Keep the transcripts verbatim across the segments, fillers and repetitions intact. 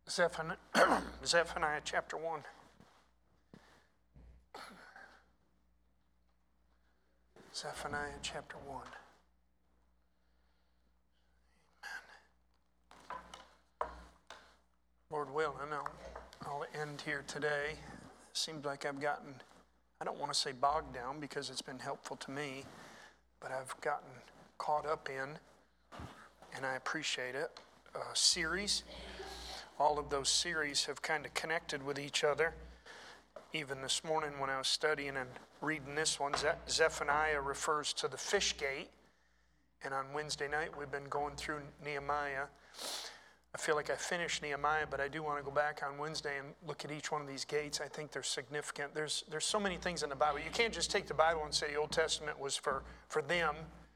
Zephaniah, Zephaniah chapter one. Zephaniah chapter one. Amen. Lord willing, I'll, I'll end here today. Seems like I've gotten, I don't want to say bogged down because it's been helpful to me, but I've gotten caught up in, and I appreciate it, a series. All of those series have kind of connected with each other. Even this morning when I was studying and reading this one, Ze- Zephaniah refers to the fish gate. And on Wednesday night, we've been going through Nehemiah. I feel like I finished Nehemiah, but I do want to go back on Wednesday and look at each one of these gates. I think they're significant. There's there's so many things in the Bible. You can't just take the Bible and say the Old Testament was for, for them.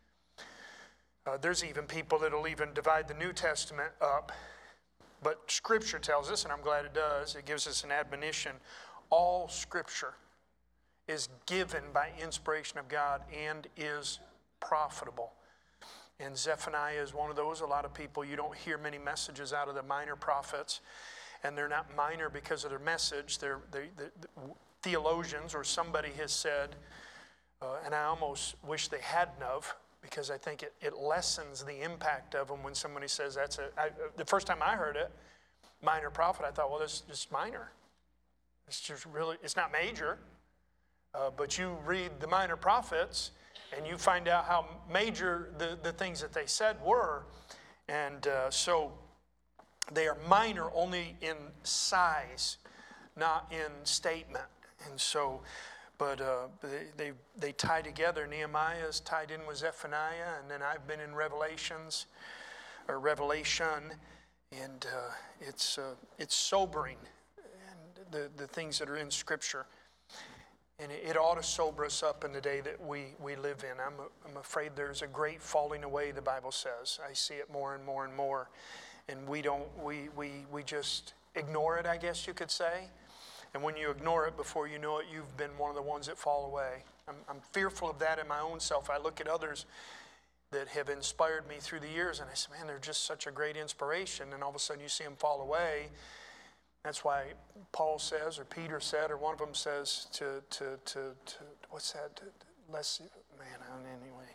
Uh, there's even people that will even divide the New Testament up. But Scripture tells us, and I'm glad it does, it gives us an admonition. All Scripture is given by inspiration of God and is profitable. And Zephaniah is one of those. A lot of people, you don't hear many messages out of the minor prophets. And they're not minor because of their message. They're, they, the theologians or somebody has said, uh, and I almost wish they hadn't of, because I think it, it lessens the impact of them when somebody says that's a... I, the first time I heard it, minor prophet, I thought, well, this is just minor. It's just really, it's not major. Uh, but you read the minor prophets and you find out how major the, the things that they said were. And uh, so they are minor only in size, not in statement. And so... But uh, they, they they tie together. Nehemiah is tied in with Zephaniah, and then I've been in Revelations, or Revelation, and uh, it's uh, it's sobering, and the, the things that are in Scripture. And it, it ought to sober us up in the day that we, we live in. I'm, I'm afraid there's a great falling away, the Bible says. I see it more and more and more. And we don't, we we we just ignore it, I guess you could say. And when you ignore it, before you know it, you've been one of the ones that fall away. I'm, I'm fearful of that in my own self. I look at others that have inspired me through the years, and I say, man, they're just such a great inspiration. And all of a sudden you see them fall away. That's why Paul says, or Peter said, or one of them says to, to, to, to what's that? To, to, less, man, anyway.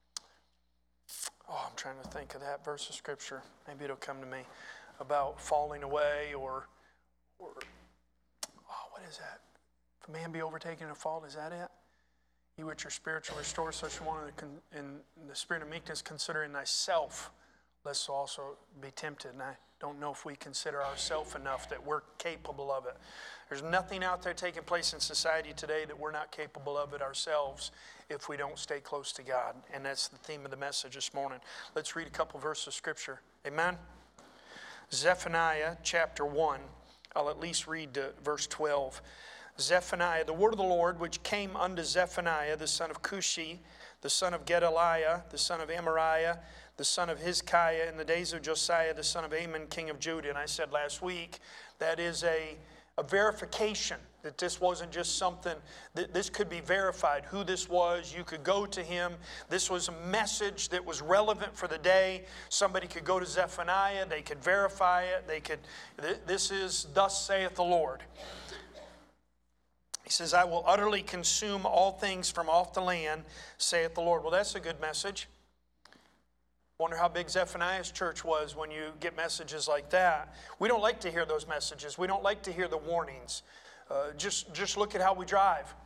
Oh, I'm trying to think of that verse of Scripture. Maybe it'll come to me. About falling away or... or what is that? If a man be overtaken in a fault, is that it? You which are spiritual, restore such one in the spirit of meekness, considering thyself, lest also be tempted. And I don't know if we consider ourselves enough that we're capable of it. There's nothing out there taking place in society today that we're not capable of it ourselves if we don't stay close to God. And that's the theme of the message this morning. Let's read a couple verses of Scripture. Amen? Zephaniah chapter one. I'll at least read uh, verse twelve. Zephaniah, the word of the Lord, which came unto Zephaniah, the son of Cushi, the son of Gedaliah, the son of Amariah, the son of Hezekiah, in the days of Josiah, the son of Amon, king of Judah. And I said last week, that is a, a verification that this wasn't just something, that this could be verified, who this was. You could go to him. This was a message that was relevant for the day. Somebody could go to Zephaniah. They could verify it. They could, this is, thus saith the Lord. He says, I will utterly consume all things from off the land, saith the Lord. Well, that's a good message. Wonder how big Zephaniah's church was when you get messages like that. We don't like to hear those messages. We don't like to hear the warnings. Uh, just, just look at how we drive.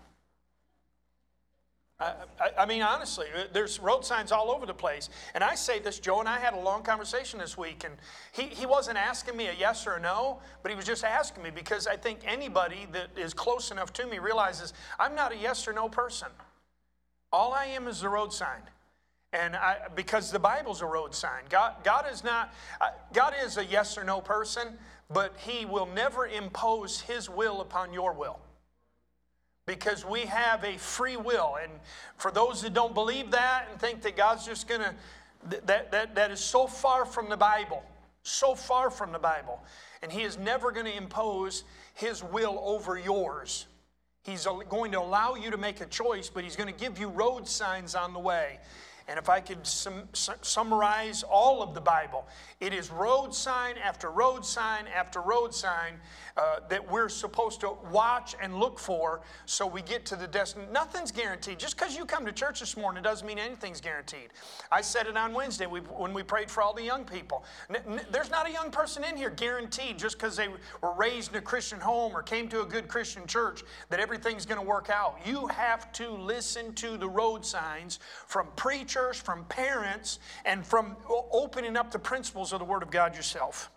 I, I, I mean, honestly, there's road signs all over the place. And I say this, Joe and I had a long conversation this week, and he, he wasn't asking me a yes or a no, but he was just asking me because I think anybody that is close enough to me realizes I'm not a yes or no person. All I am is the road sign. And I, because the Bible's a road sign. God, God is not, God is a yes or no person, but he will never impose his will upon your will. Because we have a free will. And for those that don't believe that and think that God's just going to, that, that, that is so far from the Bible. So far from the Bible. And he is never going to impose his will over yours. He's going to allow you to make a choice, but he's going to give you road signs on the way. And if I could sum, summarize all of the Bible, it is road sign after road sign after road sign uh, that we're supposed to watch and look for so we get to the destination. Nothing's guaranteed. Just because you come to church this morning, it doesn't mean anything's guaranteed. I said it on Wednesday when we prayed for all the young people. There's not a young person in here guaranteed just because they were raised in a Christian home or came to a good Christian church that everything's going to work out. You have to listen to the road signs from preachers, from parents, and from opening up the principles of the Word of God yourself.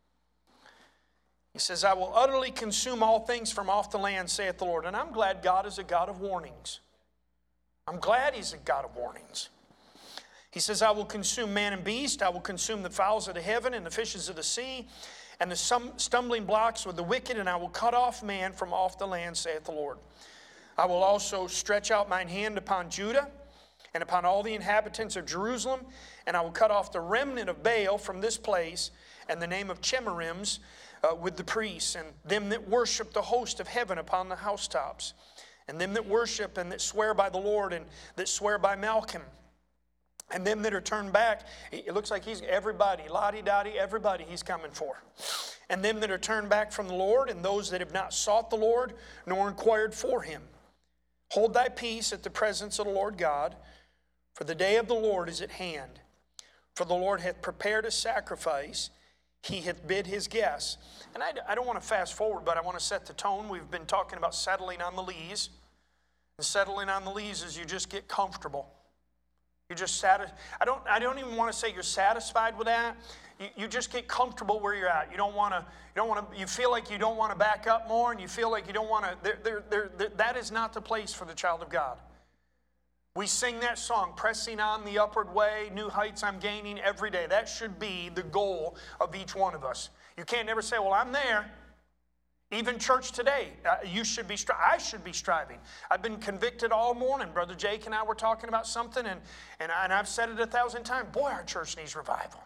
He says, I will utterly consume all things from off the land, saith the Lord. And I'm glad God is a God of warnings. I'm glad He's a God of warnings. He says, I will consume man and beast. I will consume the fowls of the heaven and the fishes of the sea and the stumbling blocks with the wicked, and I will cut off man from off the land, saith the Lord. I will also stretch out mine hand upon Judah and upon all the inhabitants of Jerusalem, and I will cut off the remnant of Baal from this place, and the name of Chemarims uh, with the priests, and them that worship the host of heaven upon the housetops, and them that worship and that swear by the Lord, and that swear by Malcham, and them that are turned back. It looks like he's everybody, lottie-dottie, everybody he's coming for. And them that are turned back from the Lord, and those that have not sought the Lord, nor inquired for him. Hold thy peace at the presence of the Lord God, for the day of the Lord is at hand. For the Lord hath prepared a sacrifice, he hath bid his guests. And I, I don't want to fast forward, but I want to set the tone. We've been talking about settling on the lees. And settling on the lees is you just get comfortable. You just satis- I don't. I don't even want to say you're satisfied with that. You, you just get comfortable where you're at. You don't want to. You don't want to. You feel like you don't want to back up more, and you feel like you don't want to. There, there, there, there, that is not the place for the child of God. We sing that song, pressing on the upward way, new heights I'm gaining every day. That should be the goal of each one of us. You can't never say, well, I'm there. Even church today, uh, you should be. Stri- I should be striving. I've been convicted all morning. Brother Jake and I were talking about something, and, and, I, and I've said it a thousand times. Boy, our church needs revival.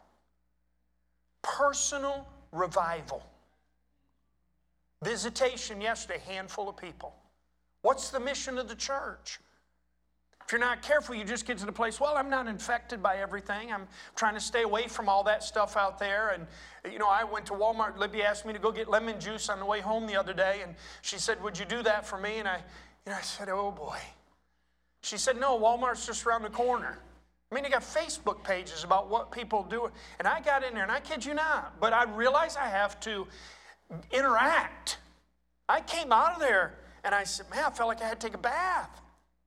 Personal revival. Visitation yesterday, handful of people. What's the mission of the church? If you're not careful, you just get to the place, well, I'm not infected by everything. I'm trying to stay away from all that stuff out there. And, you know, I went to Walmart. Libby asked me to go get lemon juice on the way home the other day. And she said, would you do that for me? And I, you know, I said, oh, boy. She said, no, Walmart's just around the corner. I mean, they got Facebook pages about what people do. And I got in there, and I kid you not, but I realized I have to interact. I came out of there, and I said, man, I felt like I had to take a bath.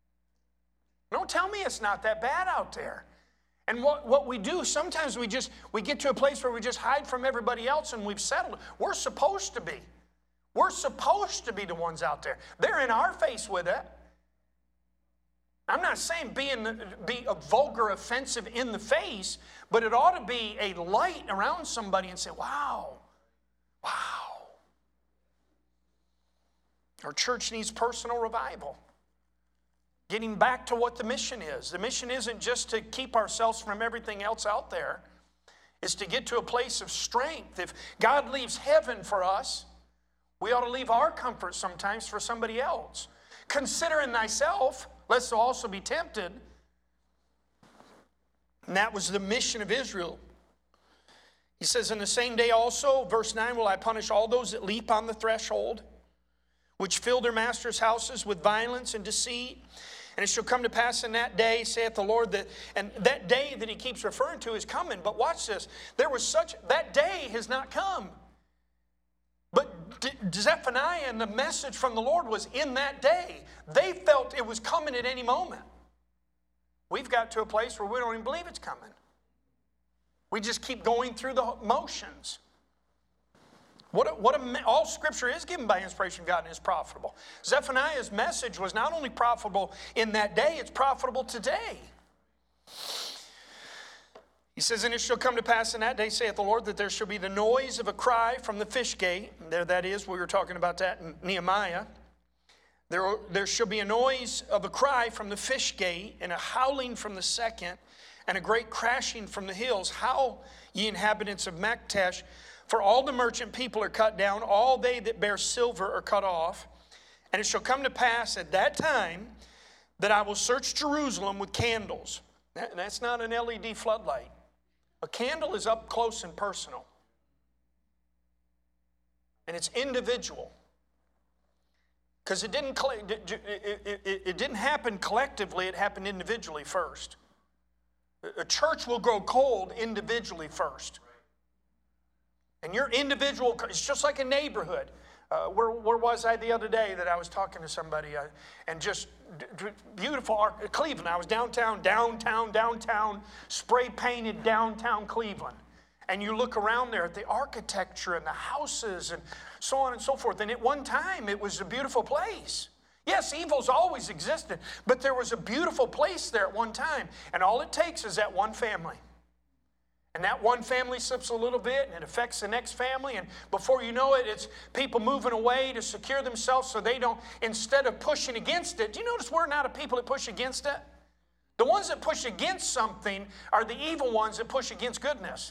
Don't tell me it's not that bad out there. And what, what we do, sometimes we just, we get to a place where we just hide from everybody else and we've settled. We're supposed to be. We're supposed to be the ones out there. They're in our face with it. I'm not saying be, in the, be a vulgar, offensive in the face, but it ought to be a light around somebody and say, wow, wow. Our church needs personal revival. Getting back to what the mission is. The mission isn't just to keep ourselves from everything else out there. It's to get to a place of strength. If God leaves heaven for us, we ought to leave our comfort sometimes for somebody else. Consider in thyself, lest thou also be tempted. And that was the mission of Israel. He says, in the same day also, verse nine, will I punish all those that leap on the threshold, which fill their masters' houses with violence and deceit. And it shall come to pass in that day, saith the Lord, that, and that day that he keeps referring to is coming. But watch this. There was such, that day has not come. But D- Zephaniah and the message from the Lord was in that day. They felt it was coming at any moment. We've got to a place where we don't even believe it's coming. We just keep going through the motions. What a, what a, all Scripture is given by inspiration of God and is profitable. Zephaniah's message was not only profitable in that day, it's profitable today. He says, and it shall come to pass in that day, saith the Lord, that there shall be the noise of a cry from the fish gate. There that is, we were talking about that in Nehemiah. There, there shall be a noise of a cry from the fish gate, and a howling from the second, and a great crashing from the hills. Howl, ye inhabitants of Maktesh, for all the merchant people are cut down, all they that bear silver are cut off. And it shall come to pass at that time that I will search Jerusalem with candles. That, that's not an L E D floodlight. A candle is up close and personal. And it's individual. Because it didn't, it, it, it, it didn't happen collectively, it happened individually first. A church will grow cold individually first. And your individual, it's just like a neighborhood. Uh, where, where was I the other day that I was talking to somebody uh, and just d- d- beautiful, Cleveland. I was downtown, downtown, downtown, spray painted downtown Cleveland. And you look around there at the architecture and the houses and so on and so forth. And at one time, it was a beautiful place. Yes, evil's always existed, but there was a beautiful place there at one time. And all it takes is that one family. And that one family slips a little bit, and it affects the next family. And before you know it, it's people moving away to secure themselves so they don't, instead of pushing against it. Do you notice we're not a people that push against it? The ones that push against something are the evil ones that push against goodness.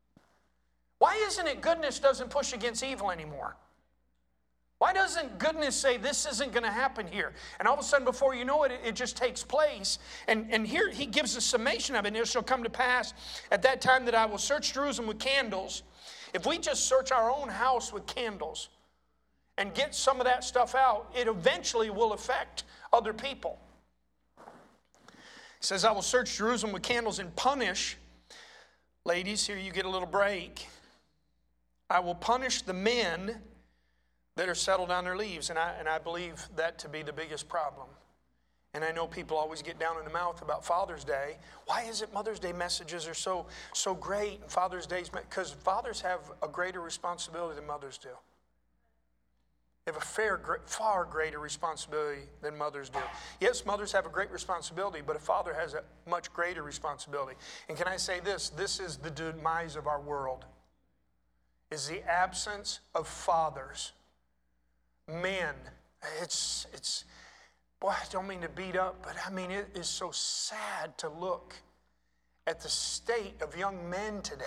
Why isn't it goodness doesn't push against evil anymore? Why doesn't goodness say this isn't going to happen here? And all of a sudden, before you know it, it, it just takes place. And, and here he gives a summation of it. And it shall come to pass at that time that I will search Jerusalem with candles. If we just search our own house with candles and get some of that stuff out, it eventually will affect other people. He says, I will search Jerusalem with candles and punish. Ladies, here you get a little break. I will punish the men that are settled on their leaves. And I, and I believe that to be the biggest problem. And I know people always get down in the mouth about Father's Day. Why is it Mother's Day messages are so, so great and Father's Day's? Because fathers have a greater responsibility than mothers do. They have a fair, far greater responsibility than mothers do. Yes, mothers have a great responsibility, but a father has a much greater responsibility. And can I say this? This is the demise of our world, is the absence of fathers. Men, it's, it's, boy, I don't mean to beat up, but I mean, it is so sad to look at the state of young men today.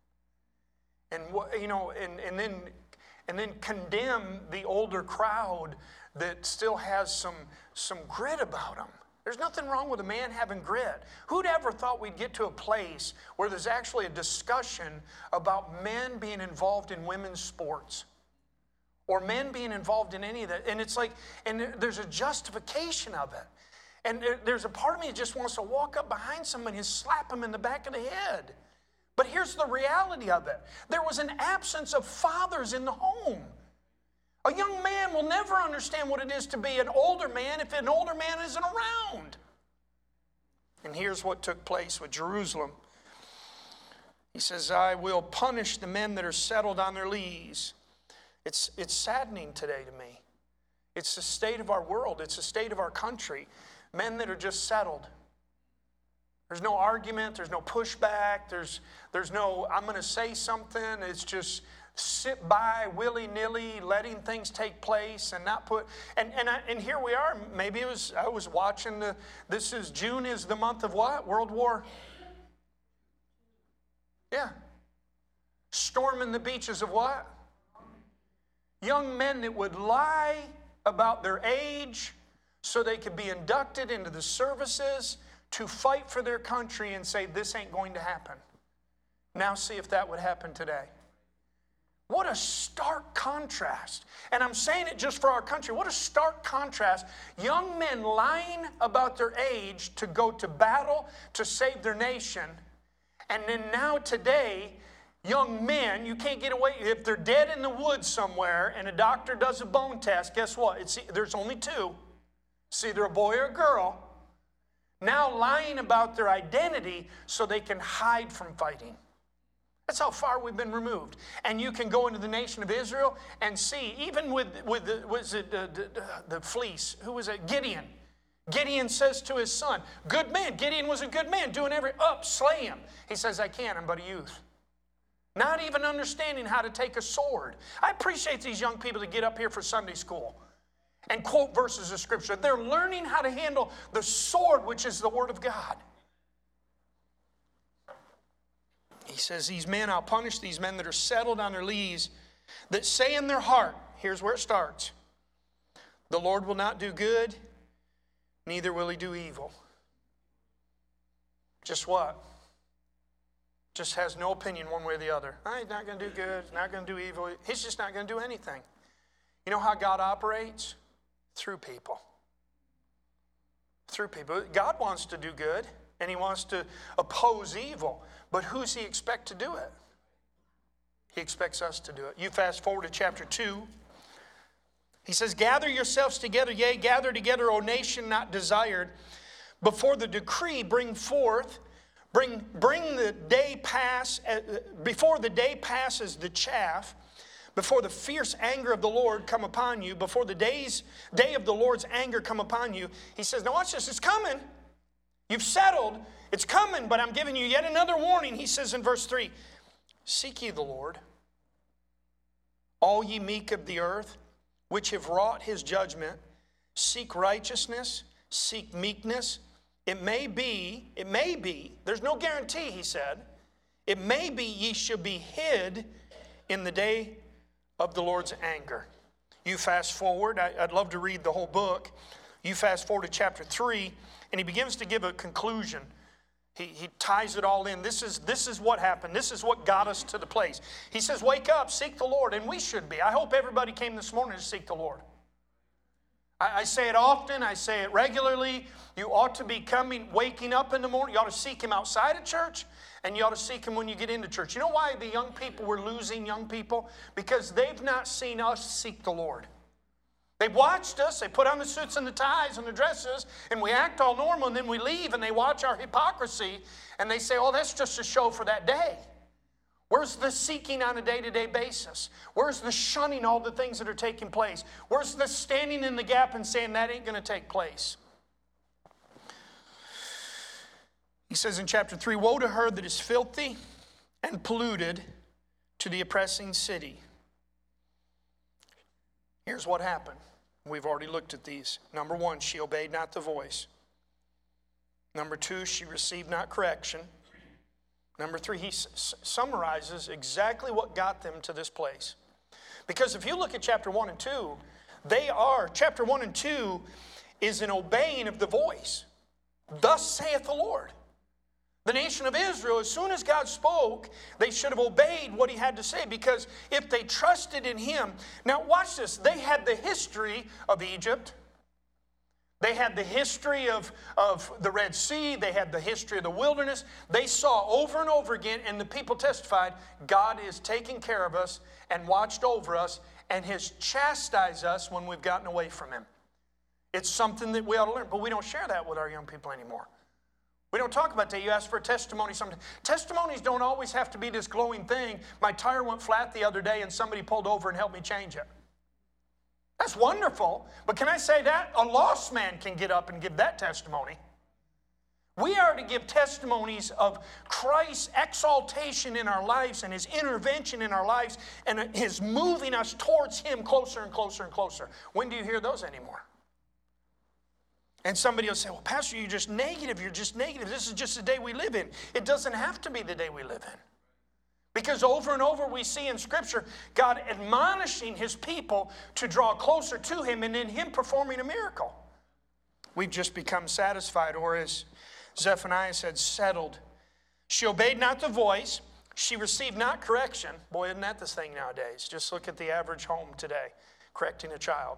And what, you know, and, and then and then condemn the older crowd that still has some, some grit about them. There's nothing wrong with a man having grit. Who'd ever thought we'd get to a place where there's actually a discussion about men being involved in women's sports? Or men being involved in any of that. And it's like, and there's a justification of it. And there's a part of me that just wants to walk up behind somebody and slap him in the back of the head. But here's the reality of it. There was an absence of fathers in the home. A young man will never understand what it is to be an older man if an older man isn't around. And here's what took place with Jerusalem. He says, I will punish the men that are settled on their lees. It's, it's saddening today to me. It's the state of our world. It's the state of our country. Men that are just settled. There's no argument. There's no pushback. There's, there's no, I'm going to say something. It's just sit by willy-nilly, letting things take place and not put, and, and, I, and here we are. Maybe it was, I was watching the, this is, June is the month of what? World War? Yeah. Storming the beaches of what? Young men that would lie about their age so they could be inducted into the services to fight for their country and say, this ain't going to happen. Now see if that would happen today. What a stark contrast. And I'm saying it just for our country. What a stark contrast. Young men lying about their age to go to battle to save their nation. And then now today, young men, you can't get away. If they're dead in the woods somewhere and a doctor does a bone test, guess what? It's, there's only two. It's either a boy or a girl. Now lying about their identity so they can hide from fighting. That's how far we've been removed. And you can go into the nation of Israel and see, even with, with the, was it the, the, the fleece, who was it? Gideon. Gideon says to his son, good man. Gideon was a good man, doing every, up, slay him. He says, I can't, I'm but a youth. Not even understanding how to take a sword. I appreciate these young people that get up here for Sunday school and quote verses of Scripture. They're learning how to handle the sword, which is the Word of God. He says, these men, I'll punish these men that are settled on their lees, that say in their heart, here's where it starts, the Lord will not do good, neither will he do evil. just what? Just has no opinion one way or the other. Oh, he's not going to do good. He's not going to do evil. He's just not going to do anything. You know how God operates? Through people. Through people. God wants to do good, and He wants to oppose evil. But who's He expect to do it? He expects us to do it. You fast forward to chapter two. He says, gather yourselves together, yea, gather together, O nation not desired. Before the decree bring forth, bring, bring the day pass, uh, before the day passes the chaff, before the fierce anger of the Lord come upon you, before the days, day of the Lord's anger come upon you. He says, now watch this, it's coming. You've settled, it's coming, but I'm giving you yet another warning. He says in verse three, seek ye the Lord, all ye meek of the earth, which have wrought His judgment, seek righteousness, seek meekness. It may be, it may be, there's no guarantee, he said, it may be ye shall be hid in the day of the Lord's anger. You fast forward, I, I'd love to read the whole book. You fast forward to chapter three, and he begins to give a conclusion. He, he ties it all in. This is, this is what happened. This is what got us to the place. He says, wake up, seek the Lord, and we should be. I hope everybody came this morning to seek the Lord. I say it often, I say it regularly. You ought to be coming, waking up in the morning. You ought to seek Him outside of church, and you ought to seek Him when you get into church. You know why the young people, we're losing young people? Because they've not seen us seek the Lord. They've watched us, they put on the suits and the ties and the dresses, and we act all normal, and then we leave, and they watch our hypocrisy, and they say, oh, that's just a show for that day. Where's the seeking on a day-to-day basis? Where's the shunning all the things that are taking place? Where's the standing in the gap and saying that ain't going to take place? He says in chapter three, woe to her that is filthy and polluted, to the oppressing city. Here's what happened. We've already looked at these. Number one, she obeyed not the voice. Number two, she received not correction. Number three, he s- summarizes exactly what got them to this place. Because if you look at chapter one and two, they are, chapter one and two is an obeying of the voice. Thus saith the Lord. The nation of Israel, as soon as God spoke, they should have obeyed what He had to say, because if they trusted in Him. Now watch this, they had the history of Egypt. They had the history of, of the Red Sea. They had the history of the wilderness. They saw over and over again, and the people testified, God is taking care of us and watched over us and has chastised us when we've gotten away from Him. It's something that we ought to learn, but we don't share that with our young people anymore. We don't talk about that. You ask for a testimony sometimes. Testimonies don't always have to be this glowing thing. My tire went flat the other day and somebody pulled over and helped me change it. That's wonderful, but can I say that? A lost man can get up and give that testimony. We are to give testimonies of Christ's exaltation in our lives and His intervention in our lives and His moving us towards Him closer and closer and closer. When do you hear those anymore? And somebody will say, well, Pastor, you're just negative. You're just negative. This is just the day we live in. It doesn't have to be the day we live in. Because over and over we see in Scripture God admonishing His people to draw closer to Him and in Him performing a miracle. We've just become satisfied, or as Zephaniah said, settled. She obeyed not the voice. She received not correction. Boy, isn't that the thing nowadays? Just look at the average home today, correcting a child.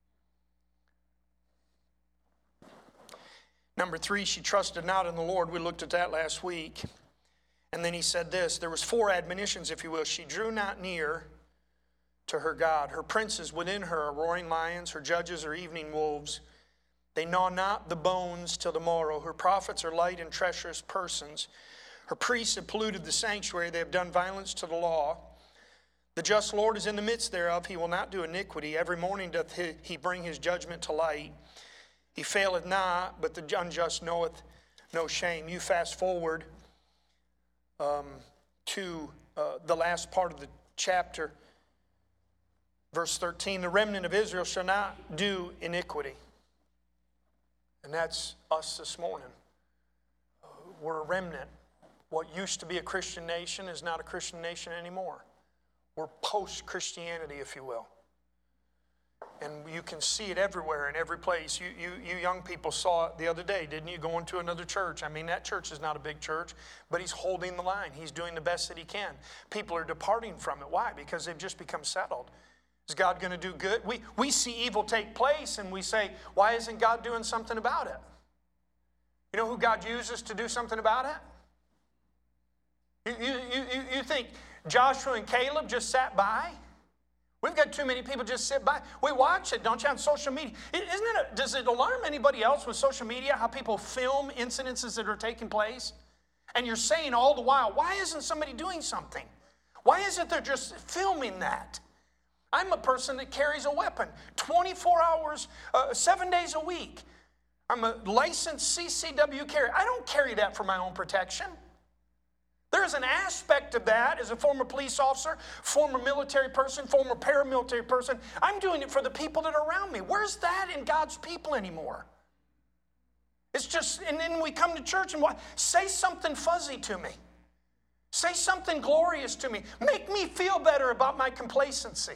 Number three, she trusted not in the Lord. We looked at that last week. And then he said this, there was four admonitions, if you will. She drew not near to her God. Her princes within her are roaring lions. Her judges are evening wolves. They gnaw not the bones till the morrow. Her prophets are light and treacherous persons. Her priests have polluted the sanctuary. They have done violence to the law. The just Lord is in the midst thereof. He will not do iniquity. Every morning doth he bring His judgment to light. He faileth not, but the unjust knoweth no shame. You fast forward um, to uh, the last part of the chapter, verse thirteen. The remnant of Israel shall not do iniquity. And that's us this morning. Uh, we're a remnant. What used to be a Christian nation is not a Christian nation anymore. We're post-Christianity, if you will. And you can see it everywhere in every place. You, you, you young people saw it the other day, didn't you? Going to another church. I mean, that church is not a big church, but he's holding the line. He's doing the best that he can. People are departing from it. Why? Because they've just become settled. Is God going to do good? We, we see evil take place and we say, why isn't God doing something about it? You know who God uses to do something about it? You, you, you, you think Joshua and Caleb just sat by? We've got too many people just sit by. We watch it, don't you, on social media? Isn't it a, does it alarm anybody else with social media how people film incidences that are taking place? And you're saying all the while, why isn't somebody doing something? Why is it they're just filming that? I'm a person that carries a weapon twenty-four hours, uh, seven days a week. I'm a licensed C C W carrier. I don't carry that for my own protection. There is an aspect of that as a former police officer, former military person, former paramilitary person. I'm doing it for the people that are around me. Where's that in God's people anymore? It's just, and then we come to church and what? Say something fuzzy to me. Say something glorious to me. Make me feel better about my complacency.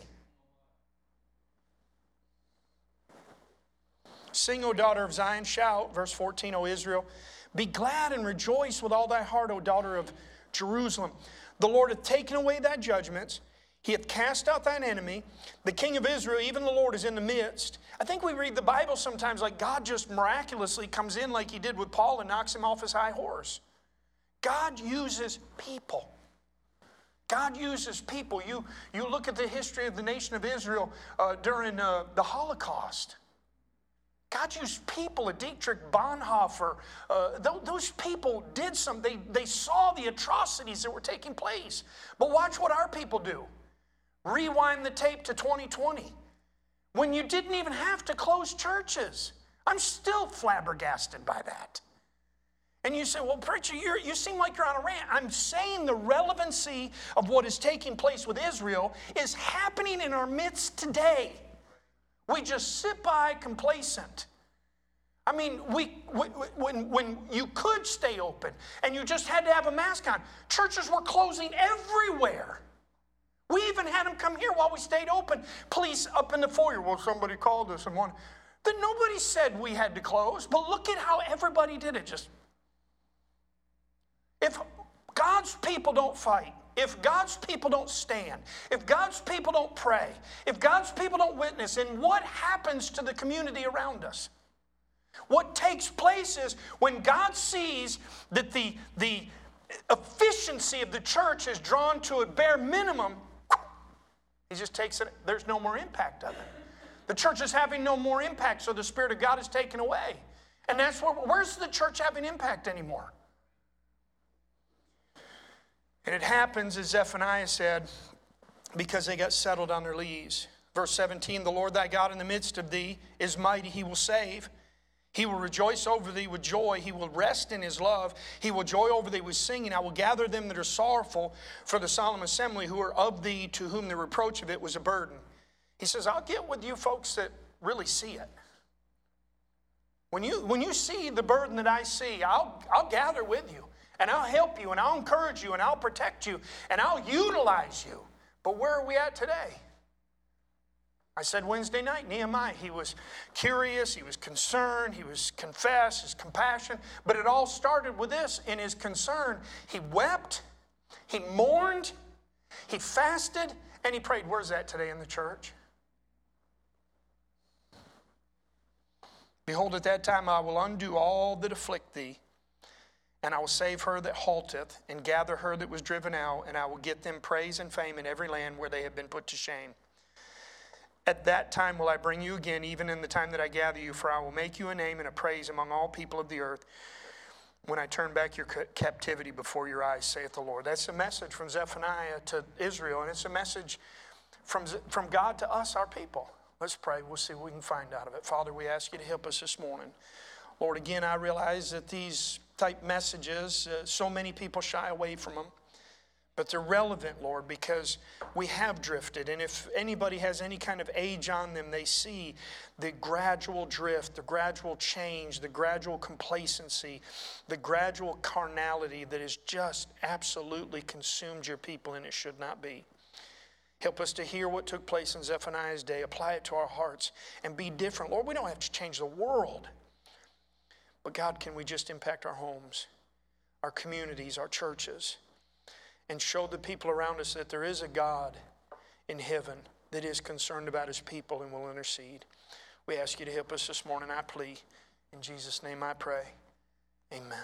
Sing, O daughter of Zion, shout, verse fourteen, O Israel. Be glad and rejoice with all thy heart, O daughter of Jerusalem. The Lord hath taken away thy judgments. He hath cast out thine enemy. The King of Israel, even the Lord, is in the midst. I think we read the Bible sometimes like God just miraculously comes in like he did with Paul and knocks him off his high horse. God uses people. God uses people. You, you look at the history of the nation of Israel uh, during uh, the Holocaust. God used people, a Dietrich Bonhoeffer. Uh, th- those people did something. They, they saw the atrocities that were taking place. But watch what our people do. Rewind the tape to twenty twenty. When you didn't even have to close churches. I'm still flabbergasted by that. And you say, well, preacher, you're, you seem like you're on a rant. I'm saying the relevancy of what is taking place with Israel is happening in our midst today. We just sit by complacent. I mean, we, we, when, when you could stay open and you just had to have a mask on, churches were closing everywhere. We even had them come here while we stayed open. Police up in the foyer, well, somebody called us and one. Then nobody said we had to close, but look at how everybody did it. Just, if God's people don't fight, if God's people don't stand, if God's people don't pray, if God's people don't witness, then what happens to the community around us? What takes place is when God sees that the, the efficiency of the church is drawn to a bare minimum, he just takes it, there's no more impact of it. The church is having no more impact, so the Spirit of God is taken away. And that's where, where's the church having impact anymore? And it happens, as Zephaniah said, because they got settled on their lees. Verse seventeen, the Lord thy God in the midst of thee is mighty, he will save. He will rejoice over thee with joy. He will rest in his love. He will joy over thee with singing. I will gather them that are sorrowful for the solemn assembly who are of thee, to whom the reproach of it was a burden. He says, I'll get with you folks that really see it. When you, when you see the burden that I see, I'll, I'll gather with you. And I'll help you, and I'll encourage you, and I'll protect you, and I'll utilize you. But where are we at today? I said Wednesday night, Nehemiah, he was curious, he was concerned, he was confessed, his compassion. But it all started with this. In his concern, he wept, he mourned, he fasted, and he prayed. Where's that today in the church? Behold, at that time I will undo all that afflict thee, and I will save her that halteth, and gather her that was driven out, and I will get them praise and fame in every land where they have been put to shame. At that time will I bring you again, even in the time that I gather you, for I will make you a name and a praise among all people of the earth, when I turn back your captivity before your eyes, saith the Lord. That's a message from Zephaniah to Israel, and it's a message from, from God to us, our people. Let's pray. We'll see what we can find out of it. Father, we ask you to help us this morning. Lord, again, I realize that these type messages, uh, so many people shy away from them. But they're relevant, Lord, because we have drifted. And if anybody has any kind of age on them, they see the gradual drift, the gradual change, the gradual complacency, the gradual carnality that has just absolutely consumed your people, and it should not be. Help us to hear what took place in Zephaniah's day, apply it to our hearts, and be different. Lord, we don't have to change the world. But God, can we just impact our homes, our communities, our churches, and show the people around us that there is a God in heaven that is concerned about his people and will intercede. We ask you to help us this morning, I plead. In Jesus' name I pray. Amen.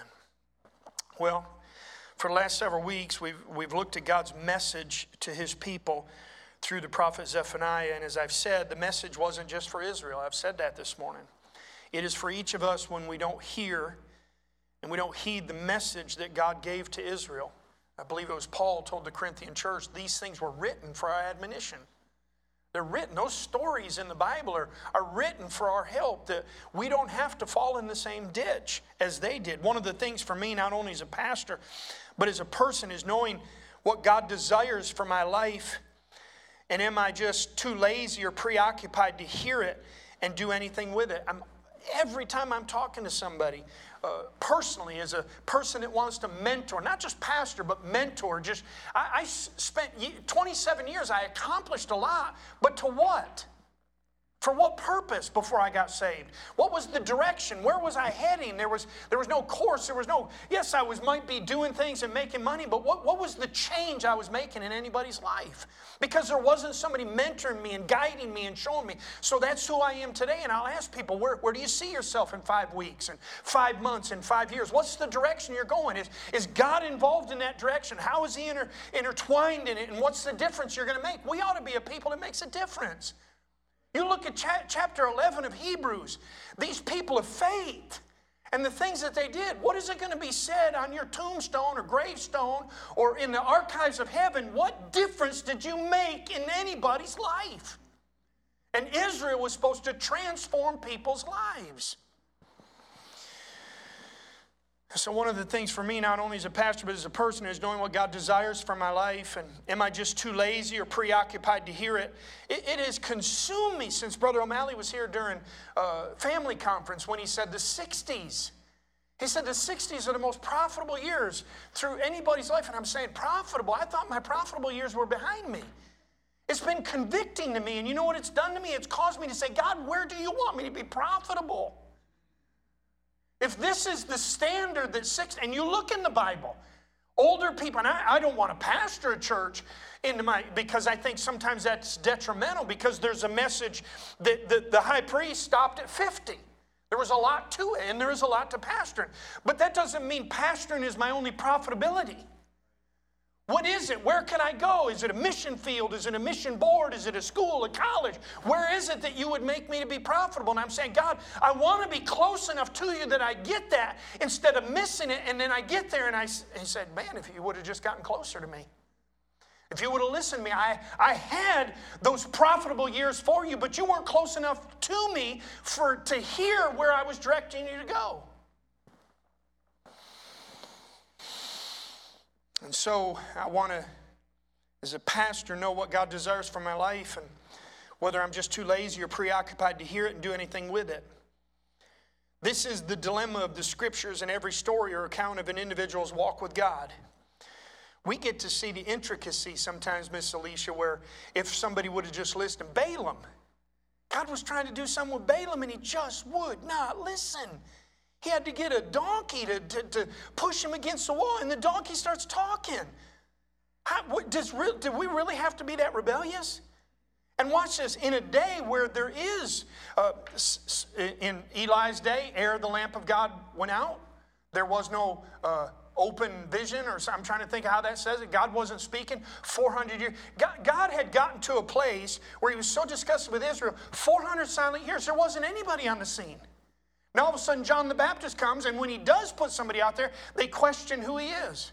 Well, for the last several weeks, we've, we've looked at God's message to his people through the prophet Zephaniah. And as I've said, the message wasn't just for Israel. I've said that this morning. It is for each of us when we don't hear and we don't heed the message that God gave to Israel. I believe it was Paul told the Corinthian church, these things were written for our admonition. They're written, those stories in the Bible are, are written for our help, that we don't have to fall in the same ditch as they did. One of the things for me, not only as a pastor, but as a person, is knowing what God desires for my life. And am I just too lazy or preoccupied to hear it and do anything with it? I'm, every time I'm talking to somebody, uh, personally, as a person that wants to mentor, not just pastor, but mentor, just, I, I spent twenty-seven years, I accomplished a lot, but to what? For what purpose before I got saved? What was the direction? Where was I heading? There was, there was no course. There was no, yes, I was might be doing things and making money, but what, what was the change I was making in anybody's life? Because there wasn't somebody mentoring me and guiding me and showing me. So that's who I am today. And I'll ask people, where, where do you see yourself in five weeks and five months and five years? What's the direction you're going? Is, is God involved in that direction? How is he inter, intertwined in it? And what's the difference you're going to make? We ought to be a people that makes a difference. You look at cha- chapter eleven of Hebrews, these people of faith and the things that they did. What is it going to be said on your tombstone or gravestone or in the archives of heaven? What difference did you make in anybody's life? And Israel was supposed to transform people's lives. So one of the things for me, not only as a pastor, but as a person, is knowing what God desires for my life. And am I just too lazy or preoccupied to hear it? It, it has consumed me since Brother O'Malley was here during uh, family conference when he said the sixties. He said the sixties are the most profitable years through anybody's life. And I'm saying profitable. I thought my profitable years were behind me. It's been convicting to me. And you know what it's done to me? It's caused me to say, God, where do you want me to be profitable? If this is the standard that six, and you look in the Bible, older people, and I, I don't want to pastor a church into my, because I think sometimes that's detrimental, because there's a message that the, the high priest stopped at fifty. There was a lot to it, and there is a lot to pastoring. But that doesn't mean pastoring is my only profitability. What is it? Where can I go? Is it a mission field? Is it a mission board? Is it a school, a college? Where is it that you would make me to be profitable? And I'm saying, God, I want to be close enough to you that I get that instead of missing it. And then I get there and I he said, man, if you would have just gotten closer to me. If you would have listened to me, I, I had those profitable years for you, but you weren't close enough to me for to hear where I was directing you to go. And so I want to, as a pastor, know what God desires for my life and whether I'm just too lazy or preoccupied to hear it and do anything with it. This is the dilemma of the Scriptures in every story or account of an individual's walk with God. We get to see the intricacy sometimes, Miss Alicia, where if somebody would have just listened, Balaam, God was trying to do something with Balaam and he just would not listen. He had to get a donkey to, to, to push him against the wall, and the donkey starts talking. How, what, does, did we really have to be that rebellious? And watch this. In a day where there is, uh, in Eli's day, ere the lamp of God went out, there was no uh, open vision, or I'm trying to think of how that says it. God wasn't speaking. four hundred years. God, God had gotten to a place where he was so disgusted with Israel. four hundred silent years. There wasn't anybody on the scene. Now all of a sudden John the Baptist comes, and when he does put somebody out there, they question who he is.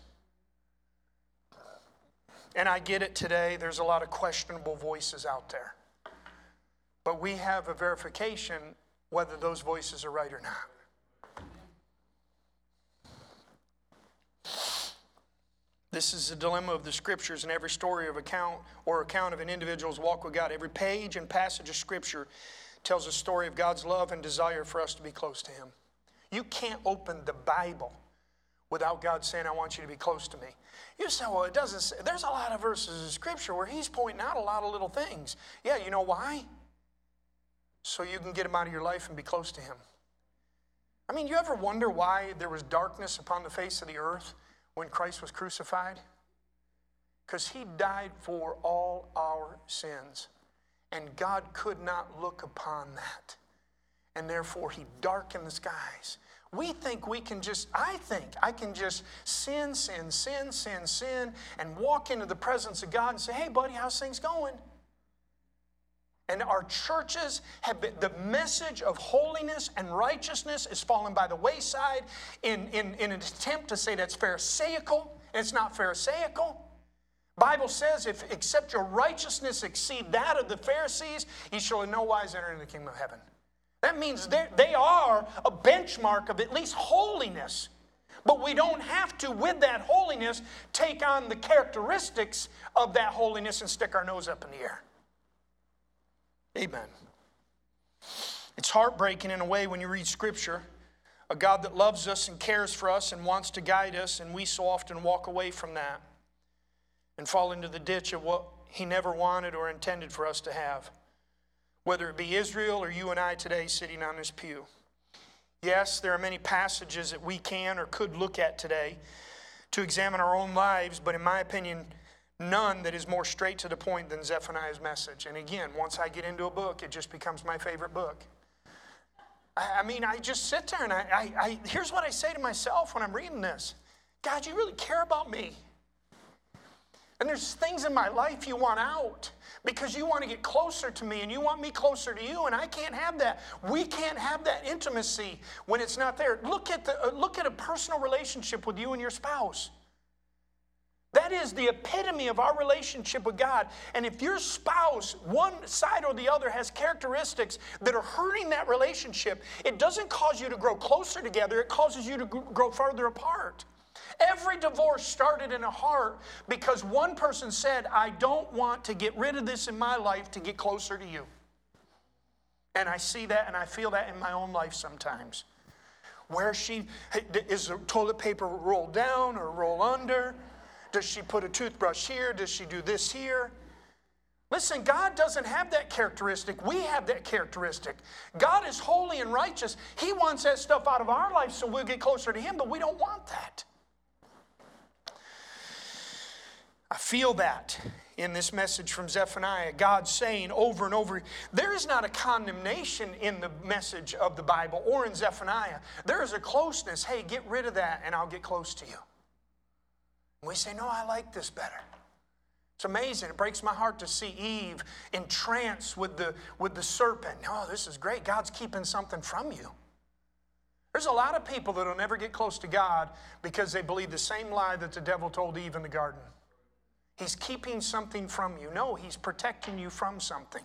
And I get it today. There's a lot of questionable voices out there. But we have a verification whether those voices are right or not. This is the dilemma of the Scriptures in every story of account or account of an individual's walk with God. Every page and passage of Scripture tells a story of God's love and desire for us to be close to Him. You can't open the Bible without God saying, I want you to be close to me. You say, well, it doesn't say. There's a lot of verses in Scripture where he's pointing out a lot of little things. Yeah, you know why? So you can get him out of your life and be close to him. I mean, you ever wonder why there was darkness upon the face of the earth when Christ was crucified? Because he died for all our sins. And God could not look upon that. And therefore, he darkened the skies. We think we can just, I think I can just sin, sin, sin, sin, sin, and walk into the presence of God and say, hey, buddy, how's things going? And our churches have been, the message of holiness and righteousness is fallen by the wayside in, in, in an attempt to say that's pharisaical. It's not pharisaical. Bible says, if except your righteousness exceed that of the Pharisees, ye shall in no wise enter into the kingdom of heaven. That means they are a benchmark of at least holiness. But we don't have to, with that holiness, take on the characteristics of that holiness and stick our nose up in the air. Amen. It's heartbreaking in a way when you read Scripture. A God that loves us and cares for us and wants to guide us, and we so often walk away from that and fall into the ditch of what he never wanted or intended for us to have. Whether it be Israel or you and I today sitting on this pew. Yes, there are many passages that we can or could look at today to examine our own lives, but in my opinion, none that is more straight to the point than Zephaniah's message. And again, once I get into a book, it just becomes my favorite book. I, I mean, I just sit there and I, I, I, here's what I say to myself when I'm reading this. God, you really care about me. And there's things in my life you want out because you want to get closer to me and you want me closer to you, and I can't have that. We can't have that intimacy when it's not there. Look at, the, uh, look at a personal relationship with you and your spouse. That is the epitome of our relationship with God. And if your spouse, one side or the other, has characteristics that are hurting that relationship, it doesn't cause you to grow closer together. It causes you to grow farther apart. Every divorce started in a heart because one person said, I don't want to get rid of this in my life to get closer to you. And I see that and I feel that in my own life sometimes. Where she, is the toilet paper rolled down or roll under? Does she put a toothbrush here? Does she do this here? Listen, God doesn't have that characteristic. We have that characteristic. God is holy and righteous. He wants that stuff out of our life so we'll get closer to him, but we don't want that. I feel that in this message from Zephaniah. God saying over and over, there is not a condemnation in the message of the Bible or in Zephaniah. There is a closeness. Hey, get rid of that and I'll get close to you. And we say, no, I like this better. It's amazing. It breaks my heart to see Eve entranced with the, with the serpent. Oh, this is great. God's keeping something from you. There's a lot of people that will never get close to God because they believe the same lie that the devil told Eve in the garden. He's keeping something from you. No, he's protecting you from something.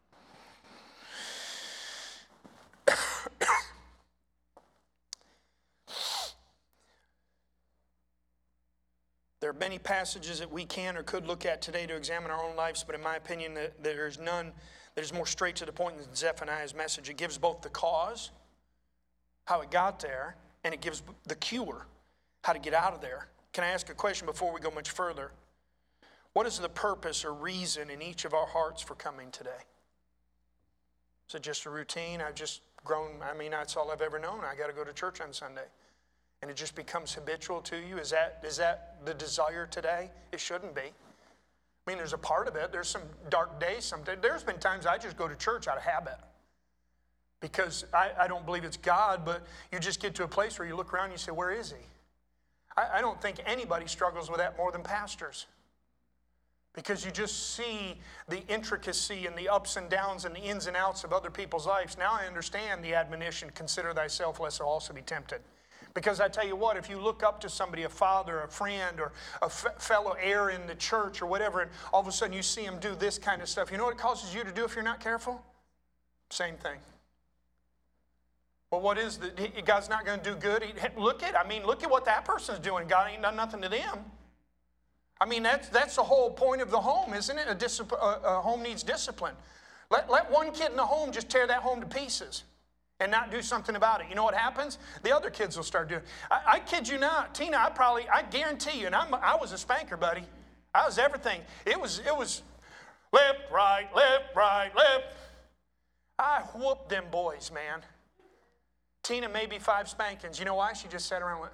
There are many passages that we can or could look at today to examine our own lives, but in my opinion, there is none that is more straight to the point than Zephaniah's message. It gives both the cause, how it got there, and it gives the cure, how to get out of there. Can I ask a question before we go much further? What is the purpose or reason in each of our hearts for coming today? Is it just a routine? I've just grown, I mean, that's all I've ever known. I got to go to church on Sunday. And it just becomes habitual to you? Is that, is that the desire today? It shouldn't be. I mean, there's a part of it. There's some dark days. Sometimes. There's been times I just go to church out of habit. Because I, I don't believe it's God, but you just get to a place where you look around and you say, where is he? I, I don't think anybody struggles with that more than pastors. Because you just see the intricacy and the ups and downs and the ins and outs of other people's lives. Now I understand the admonition, consider thyself lest thou also be tempted. Because I tell you what, if you look up to somebody, a father, a friend, or a f- fellow heir in the church or whatever, and all of a sudden you see him do this kind of stuff, you know what it causes you to do if you're not careful? Same thing. Well, what is the, God's not going to do good? He, look at, I mean, look at what that person's doing. God ain't done nothing to them. I mean, that's, that's the whole point of the home, isn't it? A, discipline, a, a home needs discipline. Let, let one kid in the home just tear that home to pieces. and not do something about it, you know what happens? The other kids will start doing it. I, I kid you not, Tina, I probably, I guarantee you, and I'm, I was a spanker, buddy. I was everything. It was, it was left, right, left, right, left. I whooped them boys, man. Tina, maybe five spankings. You know why? She just sat around and went.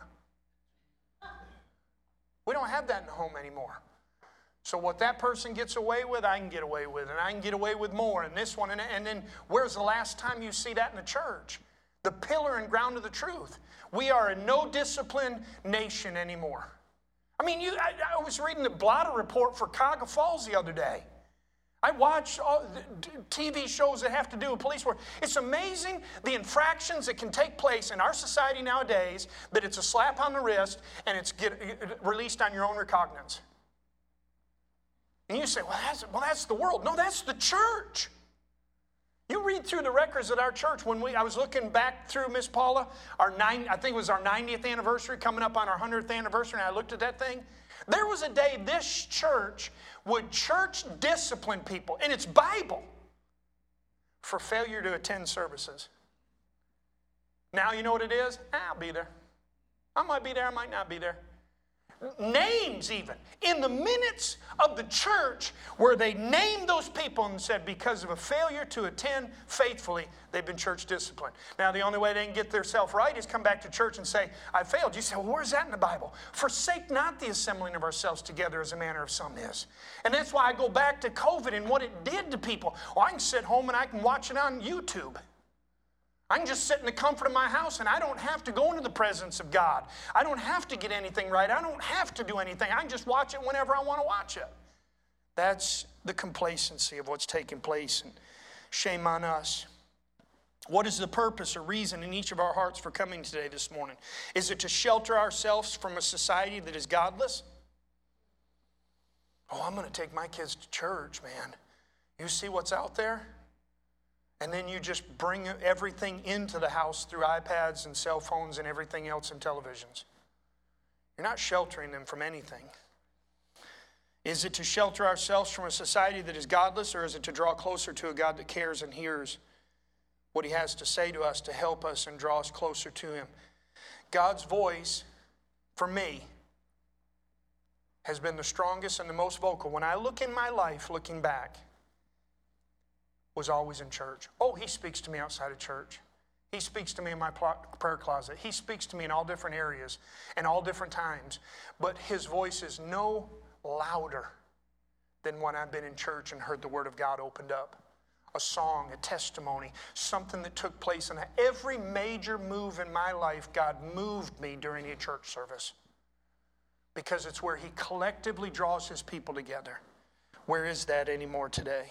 We don't have that in the home anymore. So what that person gets away with, I can get away with, and I can get away with more, and this one, and, and then where's the last time you see that in the church? The pillar and ground of the truth. We are a no-discipline nation anymore. I mean, you, I, I was reading the blotter report for Cuyahoga Falls the other day. I watch all the T V shows that have to do with police work. It's amazing the infractions that can take place in our society nowadays, that it's a slap on the wrist and it's get, released on your own recognizance. And you say, well that's, well, that's the world. No, that's the church. You read through the records at our church. When we, I was looking back through, Miss Paula, our nine, I think it was our ninetieth anniversary, coming up on our hundredth anniversary, and I looked at that thing. There was a day this church would church discipline people, and it's Bible, for failure to attend services. Now you know what it is? I'll be there. I might be there, I might not be there. Names even. In the minutes of the church where they named those people and said because of a failure to attend faithfully, they've been church disciplined. Now the only way they can get themselves right is come back to church and say, I failed. You say, well, where's that in the Bible? Forsake not the assembling of ourselves together as a manner of some is. And that's why I go back to COVID and what it did to people. Well, I can sit home and I can watch it on YouTube. I can just sit in the comfort of my house and I don't have to go into the presence of God. I don't have to get anything right. I don't have to do anything. I can just watch it whenever I want to watch it. That's the complacency of what's taking place, and shame on us. What is the purpose or reason in each of our hearts for coming today this morning? Is it to shelter ourselves from a society that is godless? Oh, I'm going to take my kids to church, man. You see what's out there? And then you just bring everything into the house through iPads and cell phones and everything else and televisions. You're not sheltering them from anything. Is it to shelter ourselves from a society that is godless, or is it to draw closer to a God that cares and hears what He has to say to us to help us and draw us closer to Him? God's voice, for me, has been the strongest and the most vocal. When I look in my life, looking back, was always in church. Oh, He speaks to me outside of church. He speaks to me in my prayer closet. He speaks to me in all different areas and all different times. But His voice is no louder than when I've been in church and heard the Word of God opened up. A song, a testimony, something that took place. And every major move in my life, God moved me during a church service. Because it's where He collectively draws His people together. Where is that anymore today?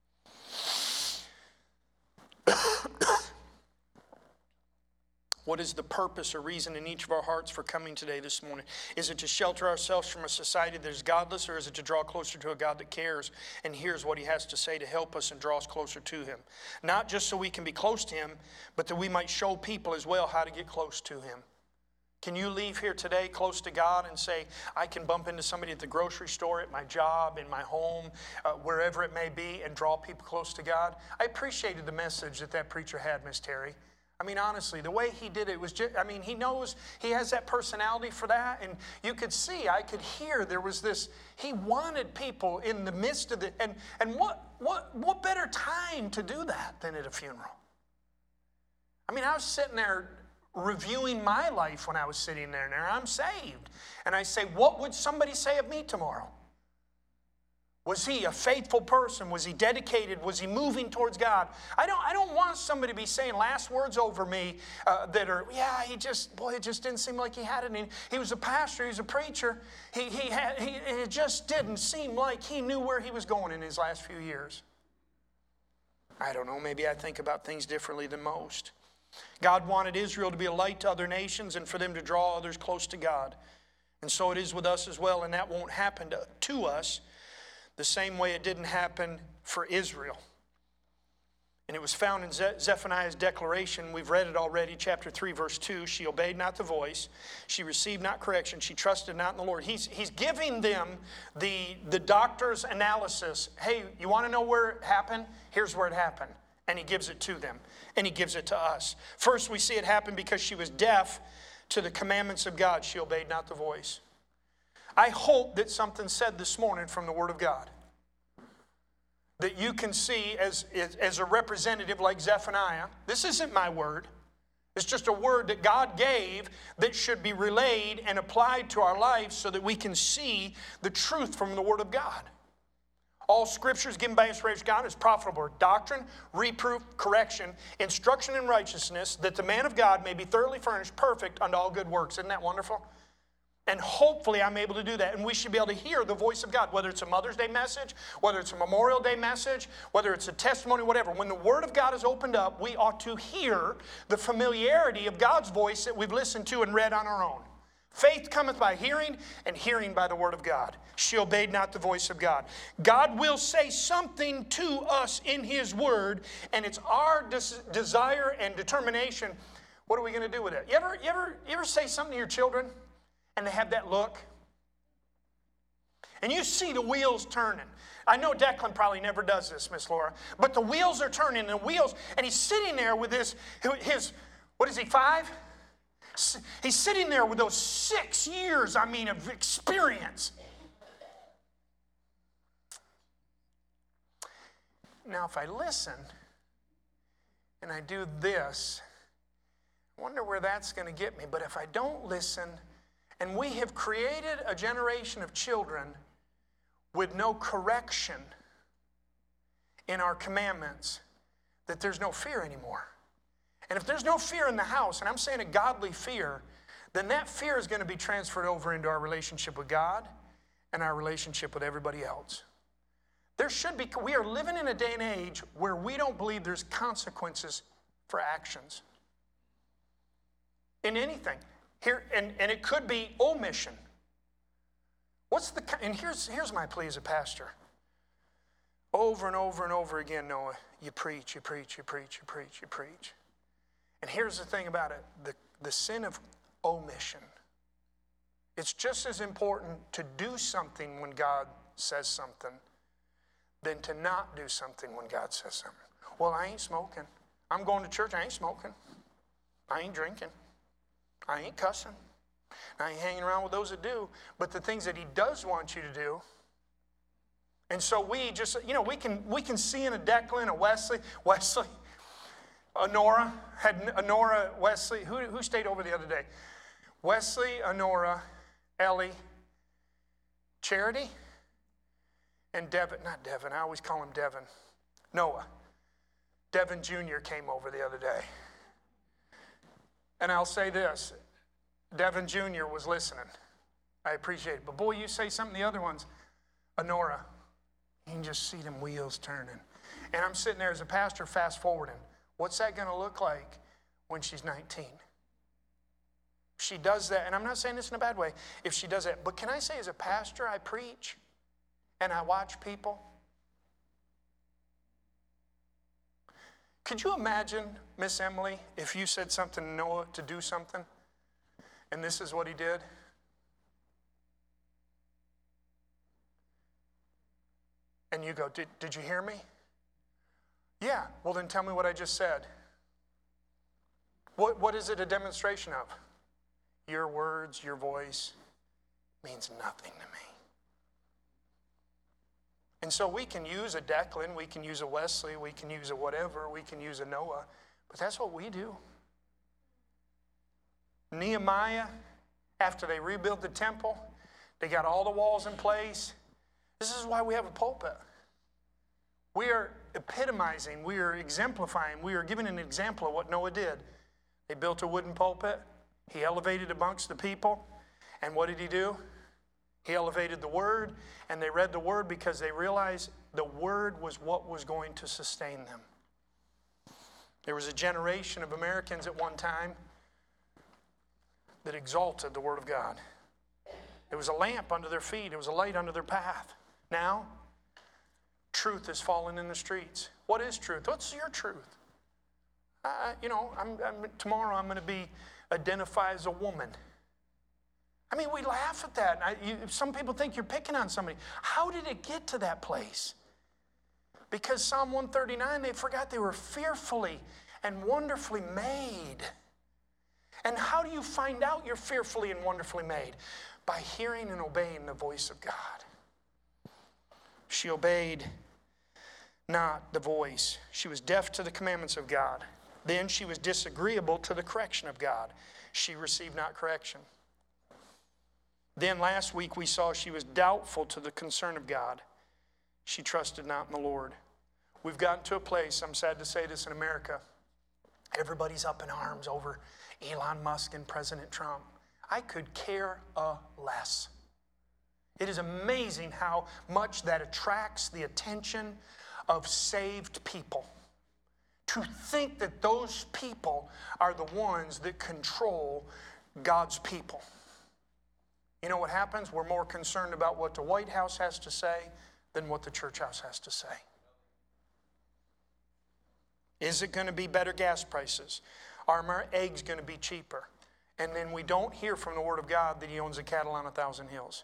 What is the purpose or reason in each of our hearts for coming today this morning? Is it to shelter ourselves from a society that is godless, or is it to draw closer to a God that cares and hears what He has to say to help us and draw us closer to Him? Not just so we can be close to Him, but that we might show people as well how to get close to Him. Can you leave here today close to God and say, I can bump into somebody at the grocery store, at my job, in my home, uh, wherever it may be, and draw people close to God? I appreciated the message that that preacher had, Miss Terry. I mean, honestly, the way he did it was just, I mean, he knows, he has that personality for that, and you could see, I could hear there was this, he wanted people in the midst of it, and, and what, what, what better time to do that than at a funeral? I mean, I was sitting there reviewing my life when I was sitting there, and I'm saved. And I say, what would somebody say of me tomorrow? Was he a faithful person? Was he dedicated? Was he moving towards God? I don't, I don't want somebody to be saying last words over me uh, that are, yeah, he just, boy, it just didn't seem like he had it. He was a pastor. He was a preacher. He, he had, he, it just didn't seem like he knew where he was going in his last few years. I don't know. Maybe I think about things differently than most. God wanted Israel to be a light to other nations and for them to draw others close to God. And so it is with us as well, and that won't happen to, to us the same way it didn't happen for Israel. And it was found in Ze- Zephaniah's declaration. We've read it already, chapter three, verse two. She obeyed not the voice. She received not correction. She trusted not in the Lord. He's, he's giving them the, the doctor's analysis. Hey, you want to know where it happened? Here's where it happened. and he gives it to them, and he gives it to us. First, we see it happen because she was deaf to the commandments of God. She obeyed not the voice. I hope that something said this morning from the Word of God that you can see as, as a representative like Zephaniah. This isn't my word. It's just a word that God gave that should be relayed and applied to our lives so that we can see the truth from the Word of God. All Scripture is given by inspiration of God, is profitable for doctrine, reproof, correction, instruction in righteousness, that the man of God may be thoroughly furnished, perfect unto all good works. Isn't that wonderful? And hopefully I'm able to do that. And we should be able to hear the voice of God, whether it's a Mother's Day message, whether it's a Memorial Day message, whether it's a testimony, whatever. When the Word of God is opened up, we ought to hear the familiarity of God's voice that we've listened to and read on our own. Faith cometh by hearing, and hearing by the Word of God. She obeyed not the voice of God. God will say something to us in His Word, and it's our des- desire and determination. What are we going to do with it? You ever, you ever, you ever say something to your children, and they have that look? And you see the wheels turning. I know Declan probably never does this, Miss Laura, but the wheels are turning, and the wheels, and he's sitting there with his, his what is he, five? He's sitting there with those six years, I mean, of experience. Now, if I listen and I do this, I wonder where that's going to get me. But if I don't listen, and we have created a generation of children with no correction in our commandments, that there's no fear anymore. And if there's no fear in the house, and I'm saying a godly fear, then that fear is going to be transferred over into our relationship with God and our relationship with everybody else. There should be, we are living in a day and age where we don't believe there's consequences for actions. In anything. Here, and, and it could be omission. What's the, and here's, here's my plea as a pastor. Over and over and over again, Noah, you preach, you preach, you preach, you preach, you preach. And here's the thing about it, the, the sin of omission. It's just as important to do something when God says something than to not do something when God says something. Well, I ain't smoking. I'm going to church, I ain't smoking. I ain't drinking. I ain't cussing. I ain't hanging around with those that do. But the things that He does want you to do. And so we just, you know, we can we can see in a Declan, a Wesley, Wesley, Honora, had Honora, Wesley, who, who stayed over the other day? Wesley, Honora, Ellie, Charity, and Devin, not Devin, I always call him Devin, Noah. Devin Junior came over the other day. And I'll say this, Devin Junior was listening. I appreciate it. But boy, you say something, the other ones, Honora, you can just see them wheels turning. And I'm sitting there as a pastor fast forwarding. What's that going to look like when she's nineteen? If she does that, and I'm not saying this in a bad way, if she does that, but can I say as a pastor, I preach and I watch people? Could you imagine, Miss Emily, if you said something to Noah to do something, and this is what he did? And you go, did, did you hear me? Yeah, well then tell me what I just said. What, what is it a demonstration of? Your words, your voice means nothing to me. And so we can use a Declan, we can use a Wesley, we can use a whatever, we can use a Noah, but that's what we do. Nehemiah, after they rebuilt the temple, they got all the walls in place. This is why we have a pulpit. We are epitomizing, we are exemplifying, we are giving an example of what Noah did. They built a wooden pulpit. He elevated amongst the people. And what did he do? He elevated the Word, and they read the Word because they realized the Word was what was going to sustain them. There was a generation of Americans at one time that exalted the Word of God. It was a lamp under their feet. It was a light under their path. Now, truth is falling in the streets. What is truth? What's your truth? Uh, you know, I'm, I'm, tomorrow I'm going to be identified as a woman. I mean, we laugh at that. I, you, some people think you're picking on somebody. How did it get to that place? Because Psalm one thirty-nine, they forgot they were fearfully and wonderfully made. And how do you find out you're fearfully and wonderfully made? By hearing and obeying the voice of God. She obeyed not the voice. She was deaf to the commandments of God. Then she was disagreeable to the correction of God. She received not correction. Then last week we saw she was doubtful to the concern of God. She trusted not in the Lord. We've gotten to a place, I'm sad to say this, in America, everybody's up in arms over Elon Musk and President Trump. I could care a less. It is amazing how much that attracts the attention of saved people. To think that those people are the ones that control God's people. You know what happens? We're more concerned about what the White House has to say than what the church house has to say. Is it going to be better gas prices? Are our eggs going to be cheaper? And then we don't hear from the Word of God that He owns a cattle on a thousand hills.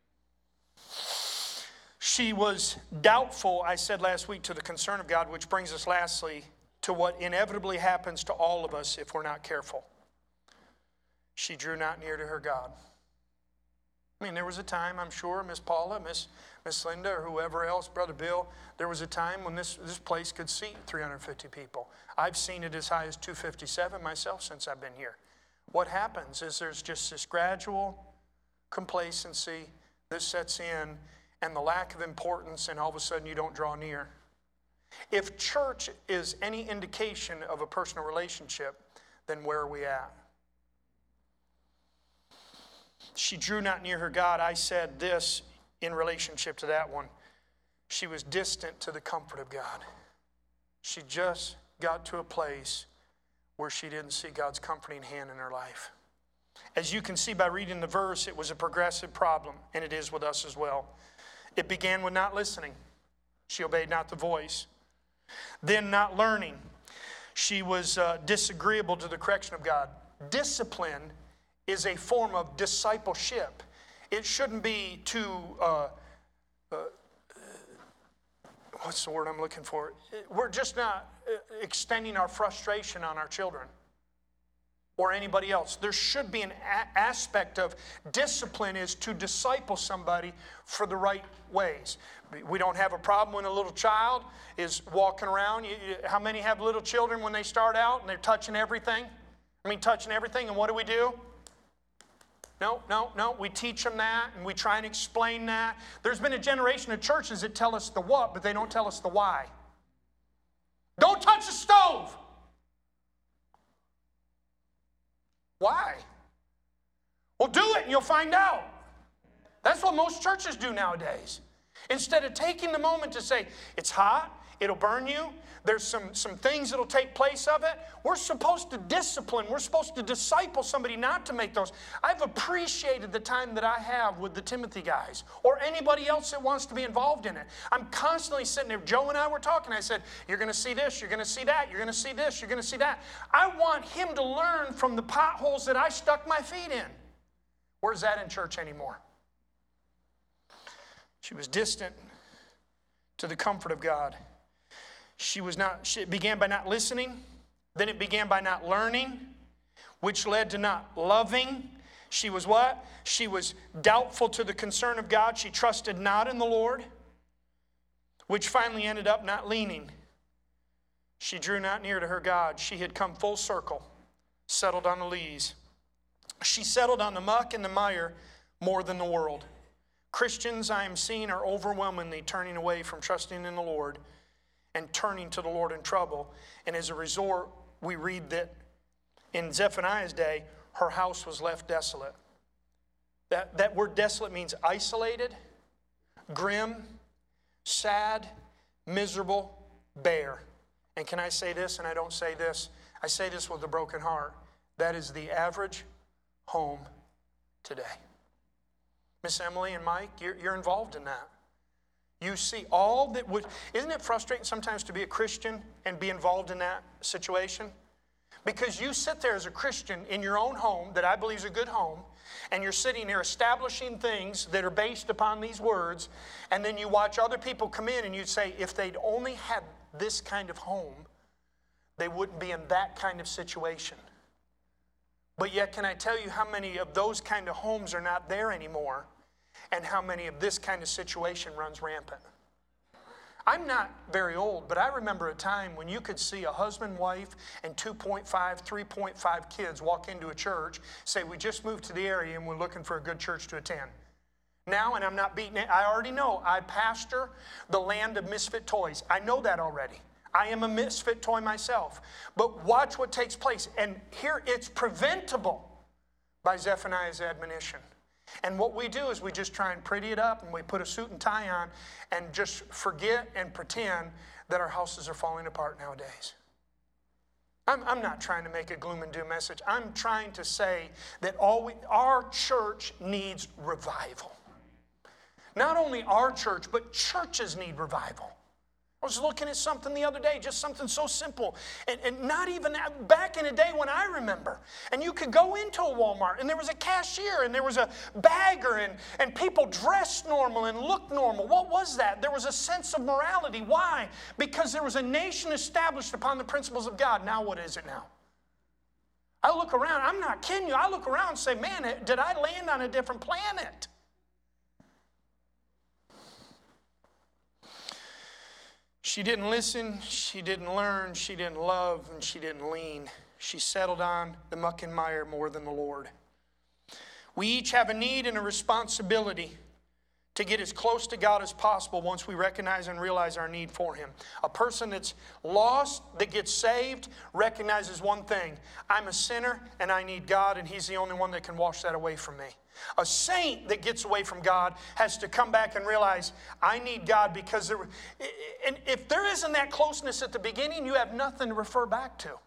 She was doubtful, I said last week, to the concern of God, which brings us lastly to what inevitably happens to all of us if we're not careful. She drew not near to her God. I mean, there was a time, I'm sure, Miss Paula, Miss Miss Linda, or whoever else, Brother Bill, there was a time when this, this place could seat three hundred fifty people. I've seen it as high as two fifty-seven myself since I've been here. What happens is there's just this gradual complacency that sets in and the lack of importance, and all of a sudden you don't draw near. If church is any indication of a personal relationship, then where are we at? She drew not near her God. I said this in relationship to that one. She was distant to the comfort of God. She just got to a place where she didn't see God's comforting hand in her life. As you can see by reading the verse, it was a progressive problem, and it is with us as well. It began with not listening. She obeyed not the voice. Then not learning. She was uh, disagreeable to the correction of God. Discipline is a form of discipleship. It shouldn't be to, uh, uh, what's the word I'm looking for? We're just not extending our frustration on our children or anybody else. There should be an a- aspect of discipline is to disciple somebody for the right ways. We don't have a problem when a little child is walking around. You, you, how many have little children when they start out and they're touching everything? I mean, touching everything, and what do we do? No, no, no. We teach them that, and we try and explain that. There's been a generation of churches that tell us the what, but they don't tell us the why. Don't touch the stove. Why? Well, do it and you'll find out. That's what most churches do nowadays. Instead of taking the moment to say, it's hot, it'll burn you, there's some, some things that'll take place of it. We're supposed to discipline. We're supposed to disciple somebody not to make those. I've appreciated the time that I have with the Timothy guys or anybody else that wants to be involved in it. I'm constantly sitting there. Joe and I were talking. I said, you're going to see this, you're going to see that, you're going to see this, you're going to see that. I want him to learn from the potholes that I stuck my feet in. Where's that in church anymore? She was distant to the comfort of God. She was not, she, it began by not listening. Then it began by not learning, which led to not loving. She was what? She was doubtful to the concern of God. She trusted not in the Lord, which finally ended up not leaning. She drew not near to her God. She had come full circle, settled on the lees. She settled on the muck and the mire more than the world. Christians, I am seeing, are overwhelmingly turning away from trusting in the Lord and turning to the Lord in trouble. And as a result, we read that in Zephaniah's day, her house was left desolate. That, that word desolate means isolated, grim, sad, miserable, bare. And can I say this, and I don't say this, I say this with a broken heart. That is the average home today. Miss Emily and Mike, you're, you're involved in that. You see all that would, isn't it frustrating sometimes to be a Christian and be involved in that situation? Because you sit there as a Christian in your own home that I believe is a good home, and you're sitting there establishing things that are based upon these words, and then you watch other people come in and you say, if they'd only had this kind of home, they wouldn't be in that kind of situation. But yet, can I tell you how many of those kind of homes are not there anymore, and how many of this kind of situation runs rampant? I'm not very old, but I remember a time when you could see a husband, wife, and two point five, three point five kids walk into a church, say, we just moved to the area and we're looking for a good church to attend. Now, and I'm not beating it, I already know, I pastor the land of misfit toys. I know that already. I am a misfit toy myself. But watch what takes place. And here it's preventable by Zephaniah's admonition. And what we do is we just try and pretty it up, and we put a suit and tie on and just forget and pretend that our houses are falling apart nowadays. I'm, I'm not trying to make a gloom and doom message. I'm trying to say that all we, our church needs revival. Not only our church, but churches need revival. I was looking at something the other day, just something so simple. And, and not even back in a day when I remember. And you could go into a Walmart and there was a cashier and there was a bagger and, and people dressed normal and looked normal. What was that? There was a sense of morality. Why? Because there was a nation established upon the principles of God. Now what is it now? I look around, I'm not kidding you, I look around and say, man, did I land on a different planet? She didn't listen, she didn't learn, she didn't love, and she didn't lean. She settled on the muck and mire more than the Lord. We each have a need and a responsibility to get as close to God as possible once we recognize and realize our need for Him. A person that's lost, that gets saved, recognizes one thing. I'm a sinner and I need God, and He's the only one that can wash that away from me. A saint that gets away from God has to come back and realize, I need God, because there, and if there isn't that closeness at the beginning, you have nothing to refer back to.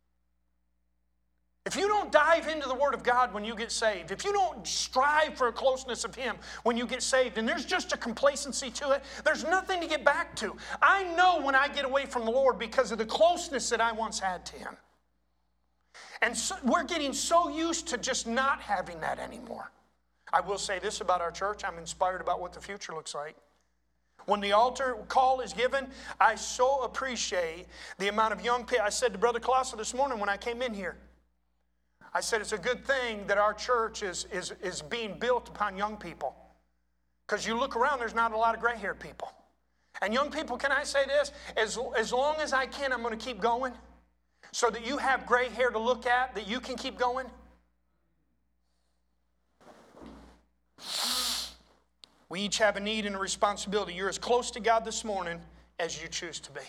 If you don't dive into the Word of God when you get saved, if you don't strive for a closeness of Him when you get saved, and there's just a complacency to it, there's nothing to get back to. I know when I get away from the Lord because of the closeness that I once had to Him. And so, we're getting so used to just not having that anymore. I will say this about our church. I'm inspired about what the future looks like. When the altar call is given, I so appreciate the amount of young people. I said to Brother Colosso this morning when I came in here, I said it's a good thing that our church is, is, is being built upon young people. Because you look around, there's not a lot of gray-haired people. And young people, can I say this? As, as long as I can, I'm going to keep going. So that you have gray hair to look at, that you can keep going. We each have a need and a responsibility. You're as close to God this morning as you choose to be.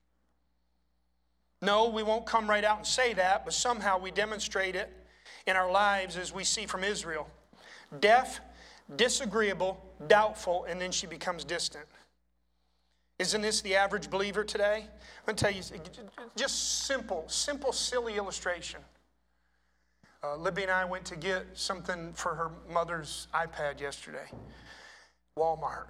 No, we won't come right out and say that, but somehow we demonstrate it in our lives, as we see from Israel. Deaf, disagreeable, doubtful, and then she becomes distant. Isn't this the average believer today? I'm going to tell you, just simple, simple, silly illustration. Uh, Libby and I went to get something for her mother's iPad yesterday. Walmart.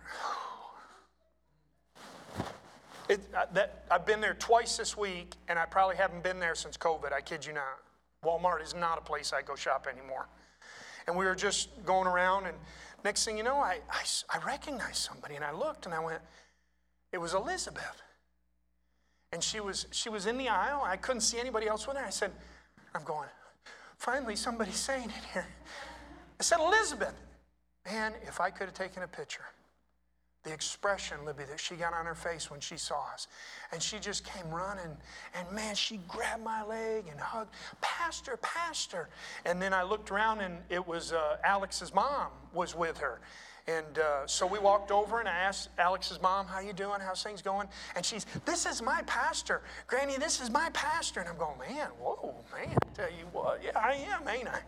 It, uh, that, I've been there twice this week, and I probably haven't been there since COVID. I kid you not. Walmart is not a place I go shop anymore. And we were just going around, and next thing you know, I, I, I recognized somebody, and I looked, and I went, it was Elizabeth. And she was, she was in the aisle. I couldn't see anybody else with her. I said, I'm going, finally somebody's saying it here. I said, Elizabeth. Man, if I could have taken a picture, the expression, Libby, that she got on her face when she saw us. And she just came running, and man, she grabbed my leg and hugged, Pastor, Pastor. And then I looked around, and it was uh, Alex's mom was with her. And uh, so we walked over, and I asked Alex's mom, how you doing? How's things going? And she's, this is my pastor. Granny, this is my pastor. And I'm going, man, whoa, man, tell you what, yeah, I am, ain't I?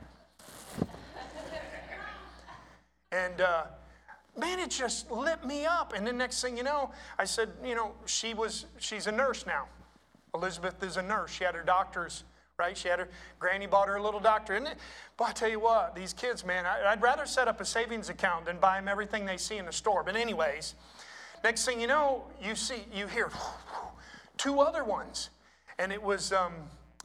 And, uh, man, it just lit me up. And then next thing you know, I said, you know, she was, she's a nurse now. Elizabeth is a nurse. She had her doctor's, right? She had her, Granny bought her a little doctor. And it, but I tell you what, these kids, man, I, I'd rather set up a savings account than buy them everything they see in the store. But anyways, next thing you know, you see, you hear two other ones. And it was, um,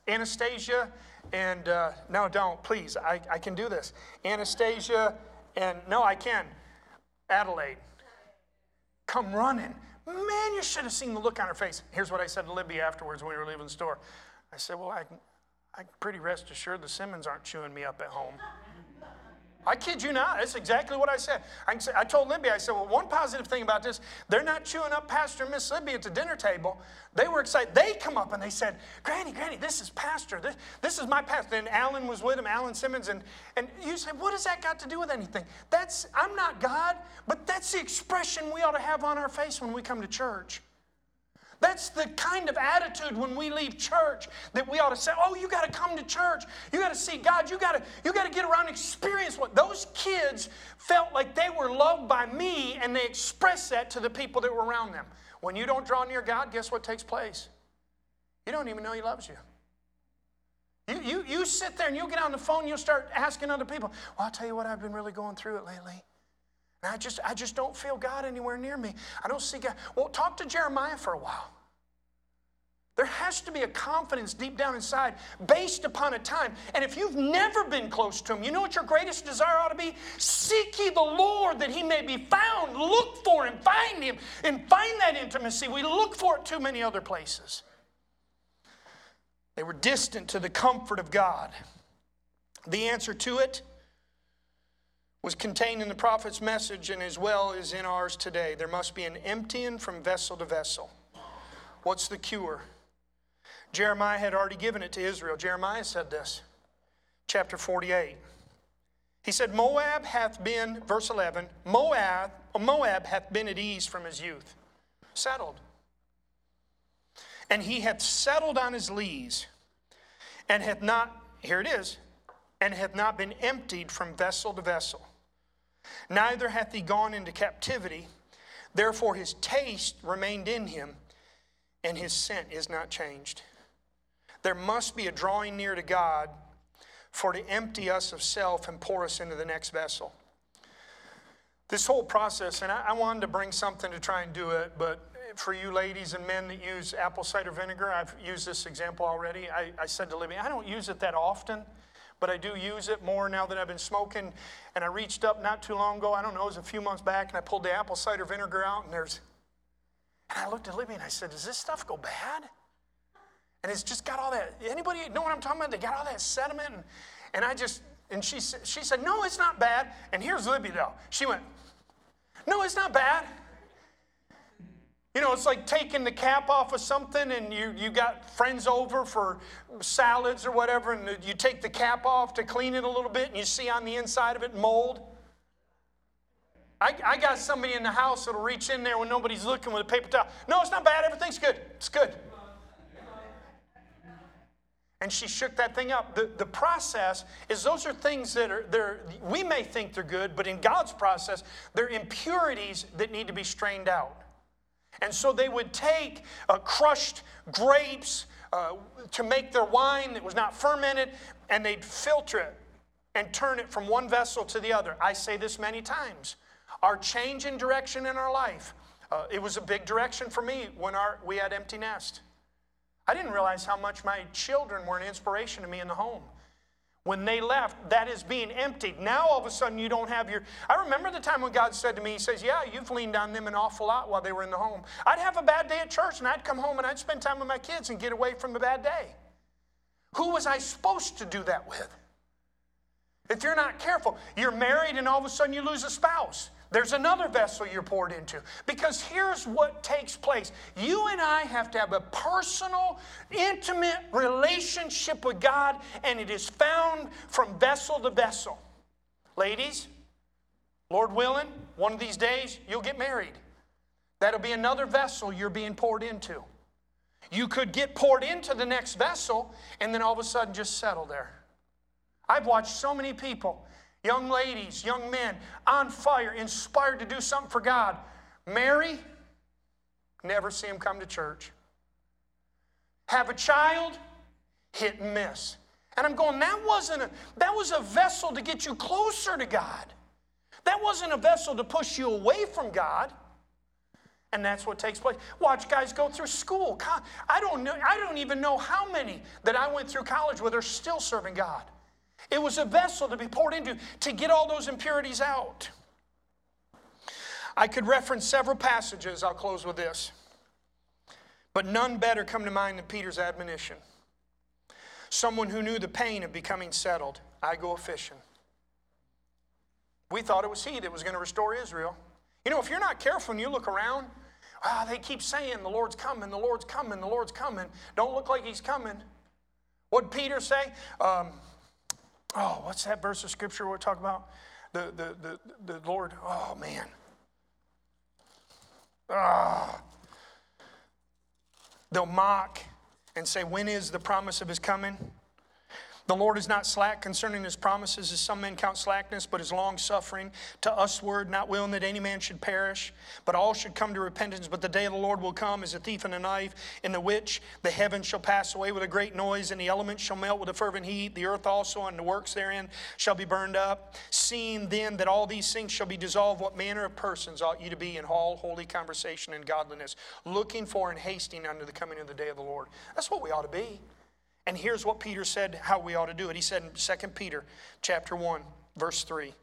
Anastasia and, uh, no, don't, please, I, I can do this. Anastasia and, no, I can. Adelaide, come running. Man, you should have seen the look on her face. Here's what I said to Libby afterwards when we were leaving the store. I said, well, I, I'm pretty rest assured the Simmons aren't chewing me up at home. I kid you not. That's exactly what I said. I, say, I told Libby, I said, well, one positive thing about this, they're not chewing up Pastor and Miss Libby at the dinner table. They were excited. They come up and they said, Granny, Granny, this is Pastor. This, this is my pastor. And Alan was with him, Alan Simmons. And, and you say, what does that got to do with anything? That's, I'm not God, but that's the expression we ought to have on our face when we come to church. That's the kind of attitude when we leave church that we ought to say, oh, you got to come to church. You got to see God. You got to you got to get around and experience what those kids felt like they were loved by me, and they expressed that to the people that were around them. When you don't draw near God, guess what takes place? You don't even know He loves you. You, you, you sit there and you'll get on the phone and you'll start asking other people, well, I'll tell you what, I've been really going through it lately. And I just, I just don't feel God anywhere near me. I don't see God. Well, talk to Jeremiah for a while. There has to be a confidence deep down inside based upon a time. And if you've never been close to Him, you know what your greatest desire ought to be? Seek ye the Lord that He may be found. Look for Him, find Him, and find that intimacy. We look for it too many other places. They were distant to the comfort of God. The answer to it was contained in the prophet's message, and as well as in ours today. There must be an emptying from vessel to vessel. What's the cure? Jeremiah had already given it to Israel. Jeremiah said this, chapter forty-eight. He said, Moab hath been, verse eleven, Moab, Moab hath been at ease from his youth. Settled. And he hath settled on his lees, and hath not, here it is, and hath not been emptied from vessel to vessel. Neither hath he gone into captivity, therefore his taste remained in him, and his scent is not changed. There must be a drawing near to God for to empty us of self and pour us into the next vessel. This whole process, and I, I wanted to bring something to try and do it, but for you ladies and men that use apple cider vinegar, I've used this example already. I, I said to Libby, I don't use it that often, but I do use it more now that I've been smoking. And I reached up not too long ago, I don't know, it was a few months back, and I pulled the apple cider vinegar out, and there's, and I looked at Libby and I said, does this stuff go bad? And it's just got all that, anybody know what I'm talking about? They got all that sediment, and, and I just, and she, she said, no, it's not bad. And here's Libby though. She went, no, it's not bad. You know, it's like taking the cap off of something, and you, you got friends over for salads or whatever, and you take the cap off to clean it a little bit, and you see on the inside of it mold. I, I got somebody in the house that'll reach in there when nobody's looking with a paper towel. No, it's not bad. Everything's good. It's good. And she shook that thing up. The, the process is those are things that are, they're, we may think they're good, but in God's process, they're impurities that need to be strained out. And so they would take uh, crushed grapes uh, to make their wine that was not fermented, and they'd filter it and turn it from one vessel to the other. I say this many times. Our change in direction in our life, uh, it was a big direction for me when our, we had empty nest. I didn't realize how much my children were an inspiration to me in the home. When they left, that is being emptied. Now all of a sudden you don't have your... I remember the time when God said to me, He says, yeah, you've leaned on them an awful lot while they were in the home. I'd have a bad day at church, and I'd come home and I'd spend time with my kids and get away from the bad day. Who was I supposed to do that with? If you're not careful, you're married and all of a sudden you lose a spouse. There's another vessel you're poured into. Because here's what takes place. You and I have to have a personal, intimate relationship with God, and it is found from vessel to vessel. Ladies, Lord willing, one of these days you'll get married. That'll be another vessel you're being poured into. You could get poured into the next vessel and then all of a sudden just settle there. I've watched so many people, young ladies, young men, on fire, inspired to do something for God. Marry, never see them come to church. Have a child, hit and miss. And I'm going, that wasn't a, that was a vessel to get you closer to God. That wasn't a vessel to push you away from God. And that's what takes place. Watch guys go through school. I don't know, I don't even know how many that I went through college with are still serving God. It was a vessel to be poured into to get all those impurities out. I could reference several passages. I'll close with this. But none better come to mind than Peter's admonition. Someone who knew the pain of becoming settled. I go a-fishing. We thought it was he that was going to restore Israel. You know, if you're not careful and you look around, ah, they keep saying the Lord's coming, the Lord's coming, the Lord's coming. Don't look like he's coming. What did Peter say? Um, oh, what's that verse of scripture we're talking about? The, the, the, the Lord, oh man. Ah. They'll mock and say, when is the promise of his coming? The Lord is not slack concerning his promises, as some men count slackness, but is long-suffering, to usward, not willing that any man should perish, but all should come to repentance. But the day of the Lord will come as a thief in the night, in the which the heavens shall pass away with a great noise, and the elements shall melt with a fervent heat. The earth also and the works therein shall be burned up. Seeing then that all these things shall be dissolved, what manner of persons ought you to be in all holy conversation and godliness, looking for and hasting unto the coming of the day of the Lord? That's what we ought to be. And here's what Peter said how we ought to do it. He said in Second Peter chapter one, verse three.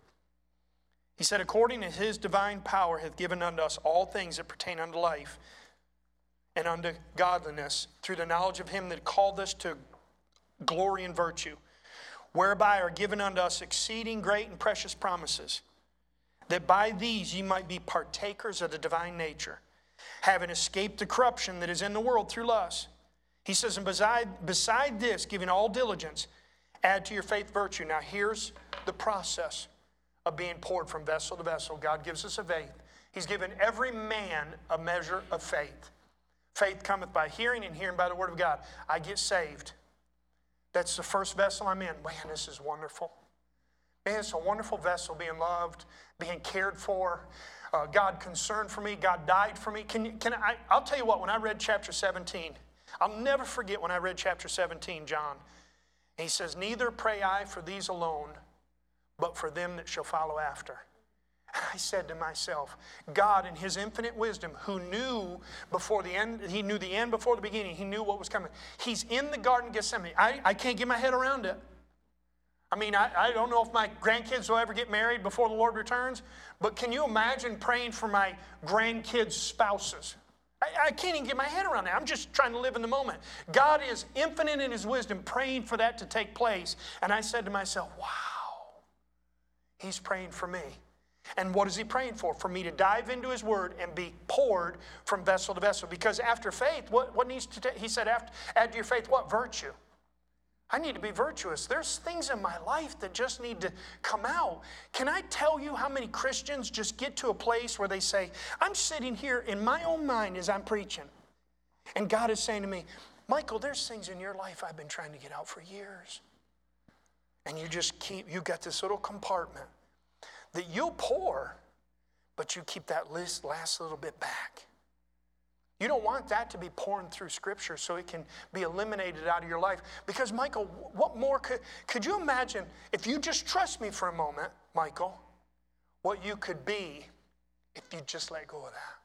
He said, according to his divine power hath given unto us all things that pertain unto life and unto godliness, through the knowledge of him that called us to glory and virtue, whereby are given unto us exceeding great and precious promises, that by these ye might be partakers of the divine nature, having escaped the corruption that is in the world through lust. He says, and beside, beside this, giving all diligence, add to your faith virtue. Now here's the process of being poured from vessel to vessel. God gives us a faith. He's given every man a measure of faith. Faith cometh by hearing, and hearing by the word of God. I get saved. That's the first vessel I'm in. Man, this is wonderful. Man, it's a wonderful vessel, being loved, being cared for. Uh, God concerned for me. God died for me. Can you, can I, I'll tell you what, when I read chapter seventeen, I'll never forget when I read chapter seventeen, John. He says, neither pray I for these alone, but for them that shall follow after. And I said to myself, God in his infinite wisdom, who knew before the end, he knew the end before the beginning, he knew what was coming. He's in the Garden of Gethsemane. I, I can't get my head around it. I mean, I, I don't know if my grandkids will ever get married before the Lord returns, but can you imagine praying for my grandkids' spouses? I, I can't even get my head around that. I'm just trying to live in the moment. God is infinite in his wisdom, praying for that to take place. And I said to myself, wow, he's praying for me. And what is he praying for? For me to dive into his word and be poured from vessel to vessel. Because after faith, what, what needs to, ta- he said, after, add to your faith what? Virtue. I need to be virtuous. There's things in my life that just need to come out. Can I tell you how many Christians just get to a place where they say, I'm sitting here in my own mind as I'm preaching, and God is saying to me, Michael, there's things in your life I've been trying to get out for years. And you just keep, you got this little compartment that you'll pour, but you keep that list last little bit back. You don't want that to be pouring through Scripture so it can be eliminated out of your life. Because, Michael, what more could, could you imagine, if you just trust me for a moment, Michael, what you could be if you just let go of that?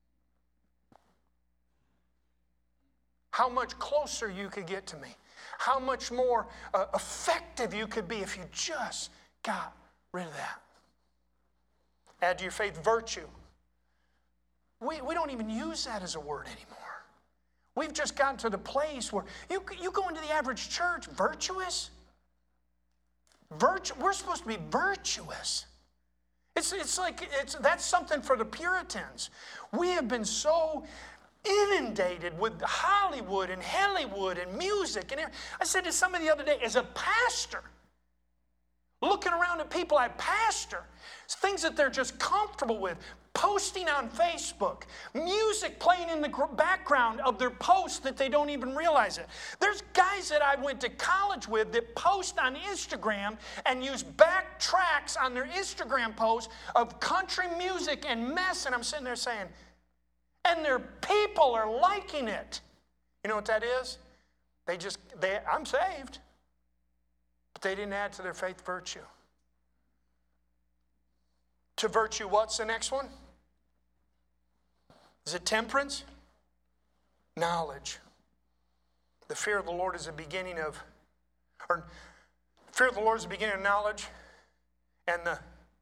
How much closer you could get to me. How much more uh, effective you could be if you just got rid of that. Add to your faith virtue. We, we don't even use that as a word anymore. We've just gotten to the place where you, you go into the average church, virtuous? Virtu, we're supposed to be virtuous. It's, it's like it's, that's something for the Puritans. We have been so inundated with Hollywood and Hollywood and music. And I said to somebody the other day, as a pastor, looking around at people I pastor, things that they're just comfortable with, posting on Facebook, music playing in the background of their posts that they don't even realize it. There's guys that I went to college with that post on Instagram and use backtracks on their Instagram posts of country music and mess, and I'm sitting there saying, and their people are liking it. You know what that is? They just, they, I'm saved, but they didn't add to their faith virtue. To virtue, what's the next one? Is it temperance? Knowledge. The fear of the Lord is the beginning of, or fear of the Lord is the beginning of knowledge, and the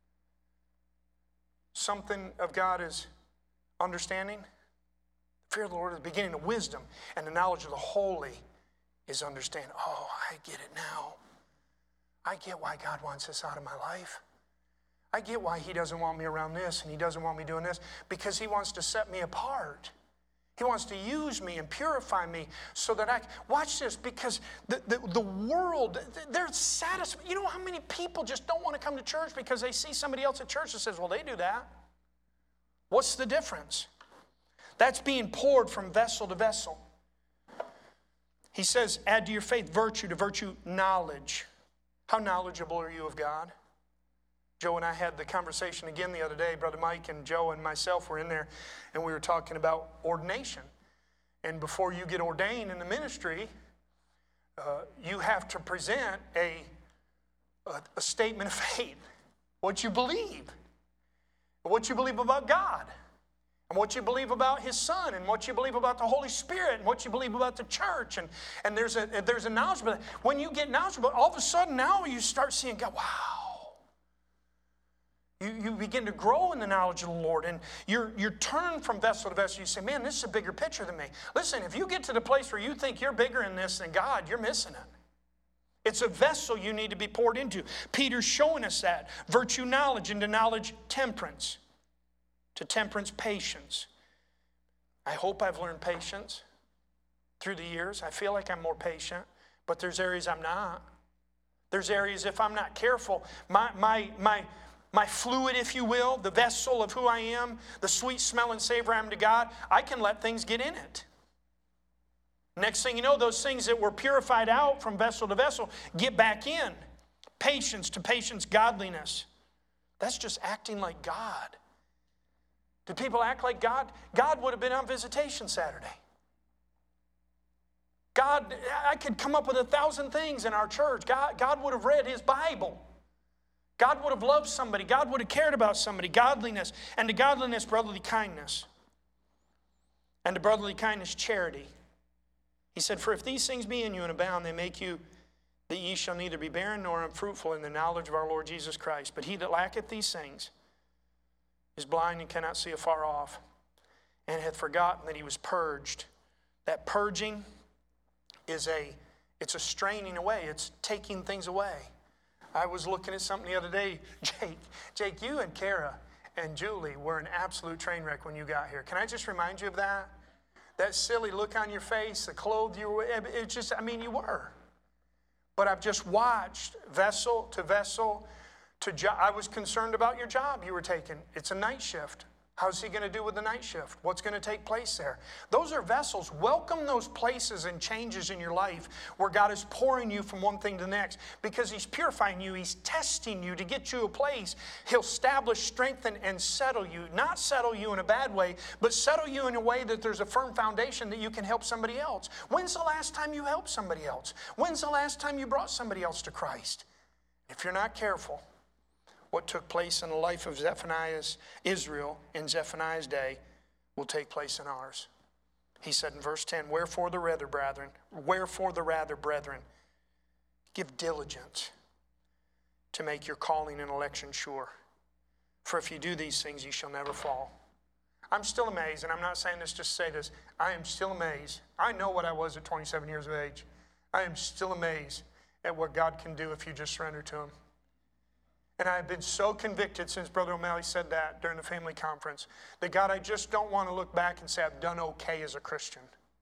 something of God is understanding. The fear of the Lord is the beginning of wisdom, and the knowledge of the holy is understanding. Oh, I get it now. I get why God wants this out of my life. I get why he doesn't want me around this and he doesn't want me doing this, because he wants to set me apart. He wants to use me and purify me so that I, watch this, because the, the, the world, they're satisfied. You know how many people just don't want to come to church because they see somebody else at church that says, well, they do that. What's the difference? That's being poured from vessel to vessel. He says, add to your faith virtue, to virtue knowledge. How knowledgeable are you of God? Joe and I had the conversation again the other day. Brother Mike and Joe and myself were in there, and we were talking about ordination. And before you get ordained in the ministry, uh, you have to present a, a, a statement of faith. What you believe. What you believe about God. And what you believe about His Son. And what you believe about the Holy Spirit. And what you believe about the church. And, and there's a there's a knowledge. But when you get knowledgeable, all of a sudden now you start seeing God, wow. You, you begin to grow in the knowledge of the Lord, and you're, you're turned from vessel to vessel. You say, man, this is a bigger picture than me. Listen, if you get to the place where you think you're bigger in this than God, you're missing it. It's a vessel you need to be poured into. Peter's showing us that. Virtue, knowledge, into knowledge, temperance. To temperance, patience. I hope I've learned patience through the years. I feel like I'm more patient, but there's areas I'm not. There's areas, if I'm not careful, my my my My fluid, if you will, the vessel of who I am, the sweet smell and savor I am to God, I can let things get in it. Next thing you know, those things that were purified out from vessel to vessel get back in. Patience to patience, godliness. That's just acting like God. Do people act like God? God would have been on visitation Saturday. God, I could come up with a thousand things in our church. God, God would have read His Bible. God would have loved somebody. God would have cared about somebody. Godliness. And to godliness, brotherly kindness. And to brotherly kindness, charity. He said, for if these things be in you and abound, they make you that ye shall neither be barren nor unfruitful in the knowledge of our Lord Jesus Christ. But he that lacketh these things is blind and cannot see afar off, and hath forgotten that he was purged. That purging is a, it's a straining away. It's taking things away. I was looking at something the other day. Jake, Jake, you and Kara and Julie were an absolute train wreck when you got here. Can I just remind you of that? That silly look on your face, the clothes you were, it's just, I mean, you were. But I've just watched vessel to vessel to job. I was concerned about your job you were taking. It's a night shift. How's he going to do with the night shift? What's going to take place there? Those are vessels. Welcome those places and changes in your life where God is pouring you from one thing to the next, because He's purifying you. He's testing you to get you a place. He'll establish, strengthen, and settle you. Not settle you in a bad way, but settle you in a way that there's a firm foundation that you can help somebody else. When's the last time you helped somebody else? When's the last time you brought somebody else to Christ? If you're not careful, what took place in the life of Zephaniah's Israel in Zephaniah's day will take place in ours. He said in verse ten, Wherefore the rather, brethren, wherefore the rather, brethren, give diligence to make your calling and election sure. For if you do these things, you shall never fall. I'm still amazed, and I'm not saying this just to say this. I am still amazed. I know what I was at twenty-seven years of age. I am still amazed at what God can do if you just surrender to Him. And I've been so convicted since Brother O'Malley said that during the family conference, that God, I just don't want to look back and say I've done okay as a Christian.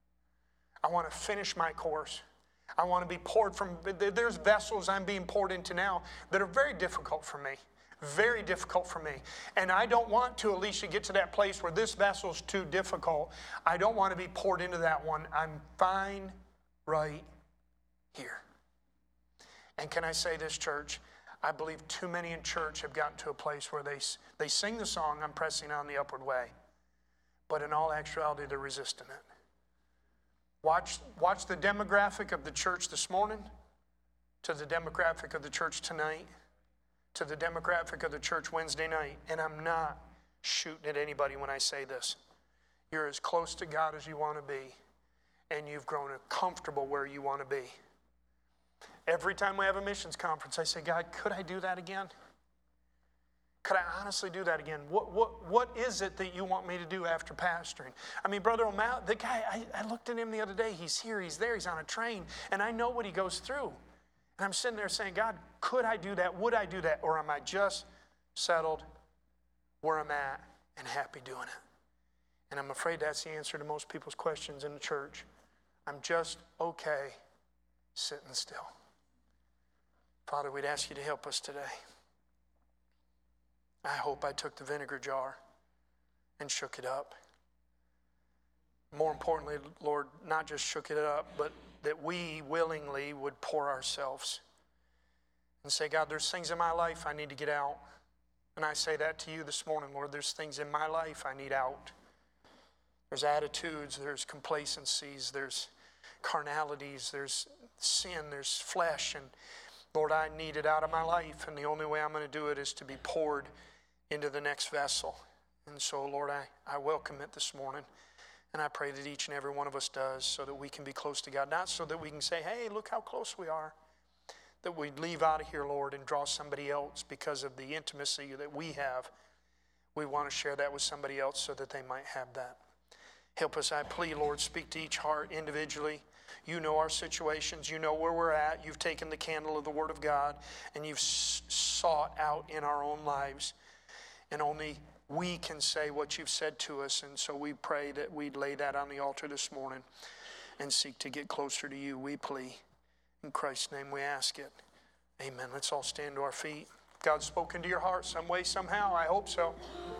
I want to finish my course. I want to be poured from, there's vessels I'm being poured into now that are very difficult for me. Very difficult for me. And I don't want to, Alicia, get to that place where this vessel's too difficult. I don't want to be poured into that one. I'm fine right here. And can I say this, church? I believe too many in church have gotten to a place where they, they sing the song, I'm pressing on the upward way. But in all actuality, they're resisting it. Watch, watch the demographic of the church this morning, to the demographic of the church tonight, to the demographic of the church Wednesday night. And I'm not shooting at anybody when I say this. You're as close to God as you want to be, and you've grown comfortable where you want to be. Every time we have a missions conference, I say, God, could I do that again? Could I honestly do that again? What what what is it that you want me to do after pastoring? I mean, Brother O'Malley, the guy, I, I looked at him the other day. He's here, he's there, he's on a train, and I know what he goes through. And I'm sitting there saying, God, could I do that? Would I do that? Or am I just settled where I'm at and happy doing it? And I'm afraid that's the answer to most people's questions in the church. I'm just okay sitting still. Father, we'd ask you to help us today. I hope I took the vinegar jar and shook it up. More importantly, Lord, not just shook it up, but that we willingly would pour ourselves and say, God, there's things in my life I need to get out. And I say that to you this morning, Lord. There's things in my life I need out. There's attitudes, there's complacencies, there's carnalities, there's sin, there's flesh. And Lord, I need it out of my life. And the only way I'm going to do it is to be poured into the next vessel. And so, Lord, I, I welcome it this morning. And I pray that each and every one of us does, so that we can be close to God. Not so that we can say, hey, look how close we are. That we'd leave out of here, Lord, and draw somebody else because of the intimacy that we have. We want to share that with somebody else so that they might have that. Help us, I plead, Lord, speak to each heart individually. You know our situations. You know where we're at. You've taken the candle of the Word of God, and you've sought out in our own lives. And only we can say what you've said to us. And so we pray that we'd lay that on the altar this morning and seek to get closer to you. We plea. In Christ's name we ask it. Amen. Let's all stand to our feet. God's spoken to your heart some way, somehow. I hope so.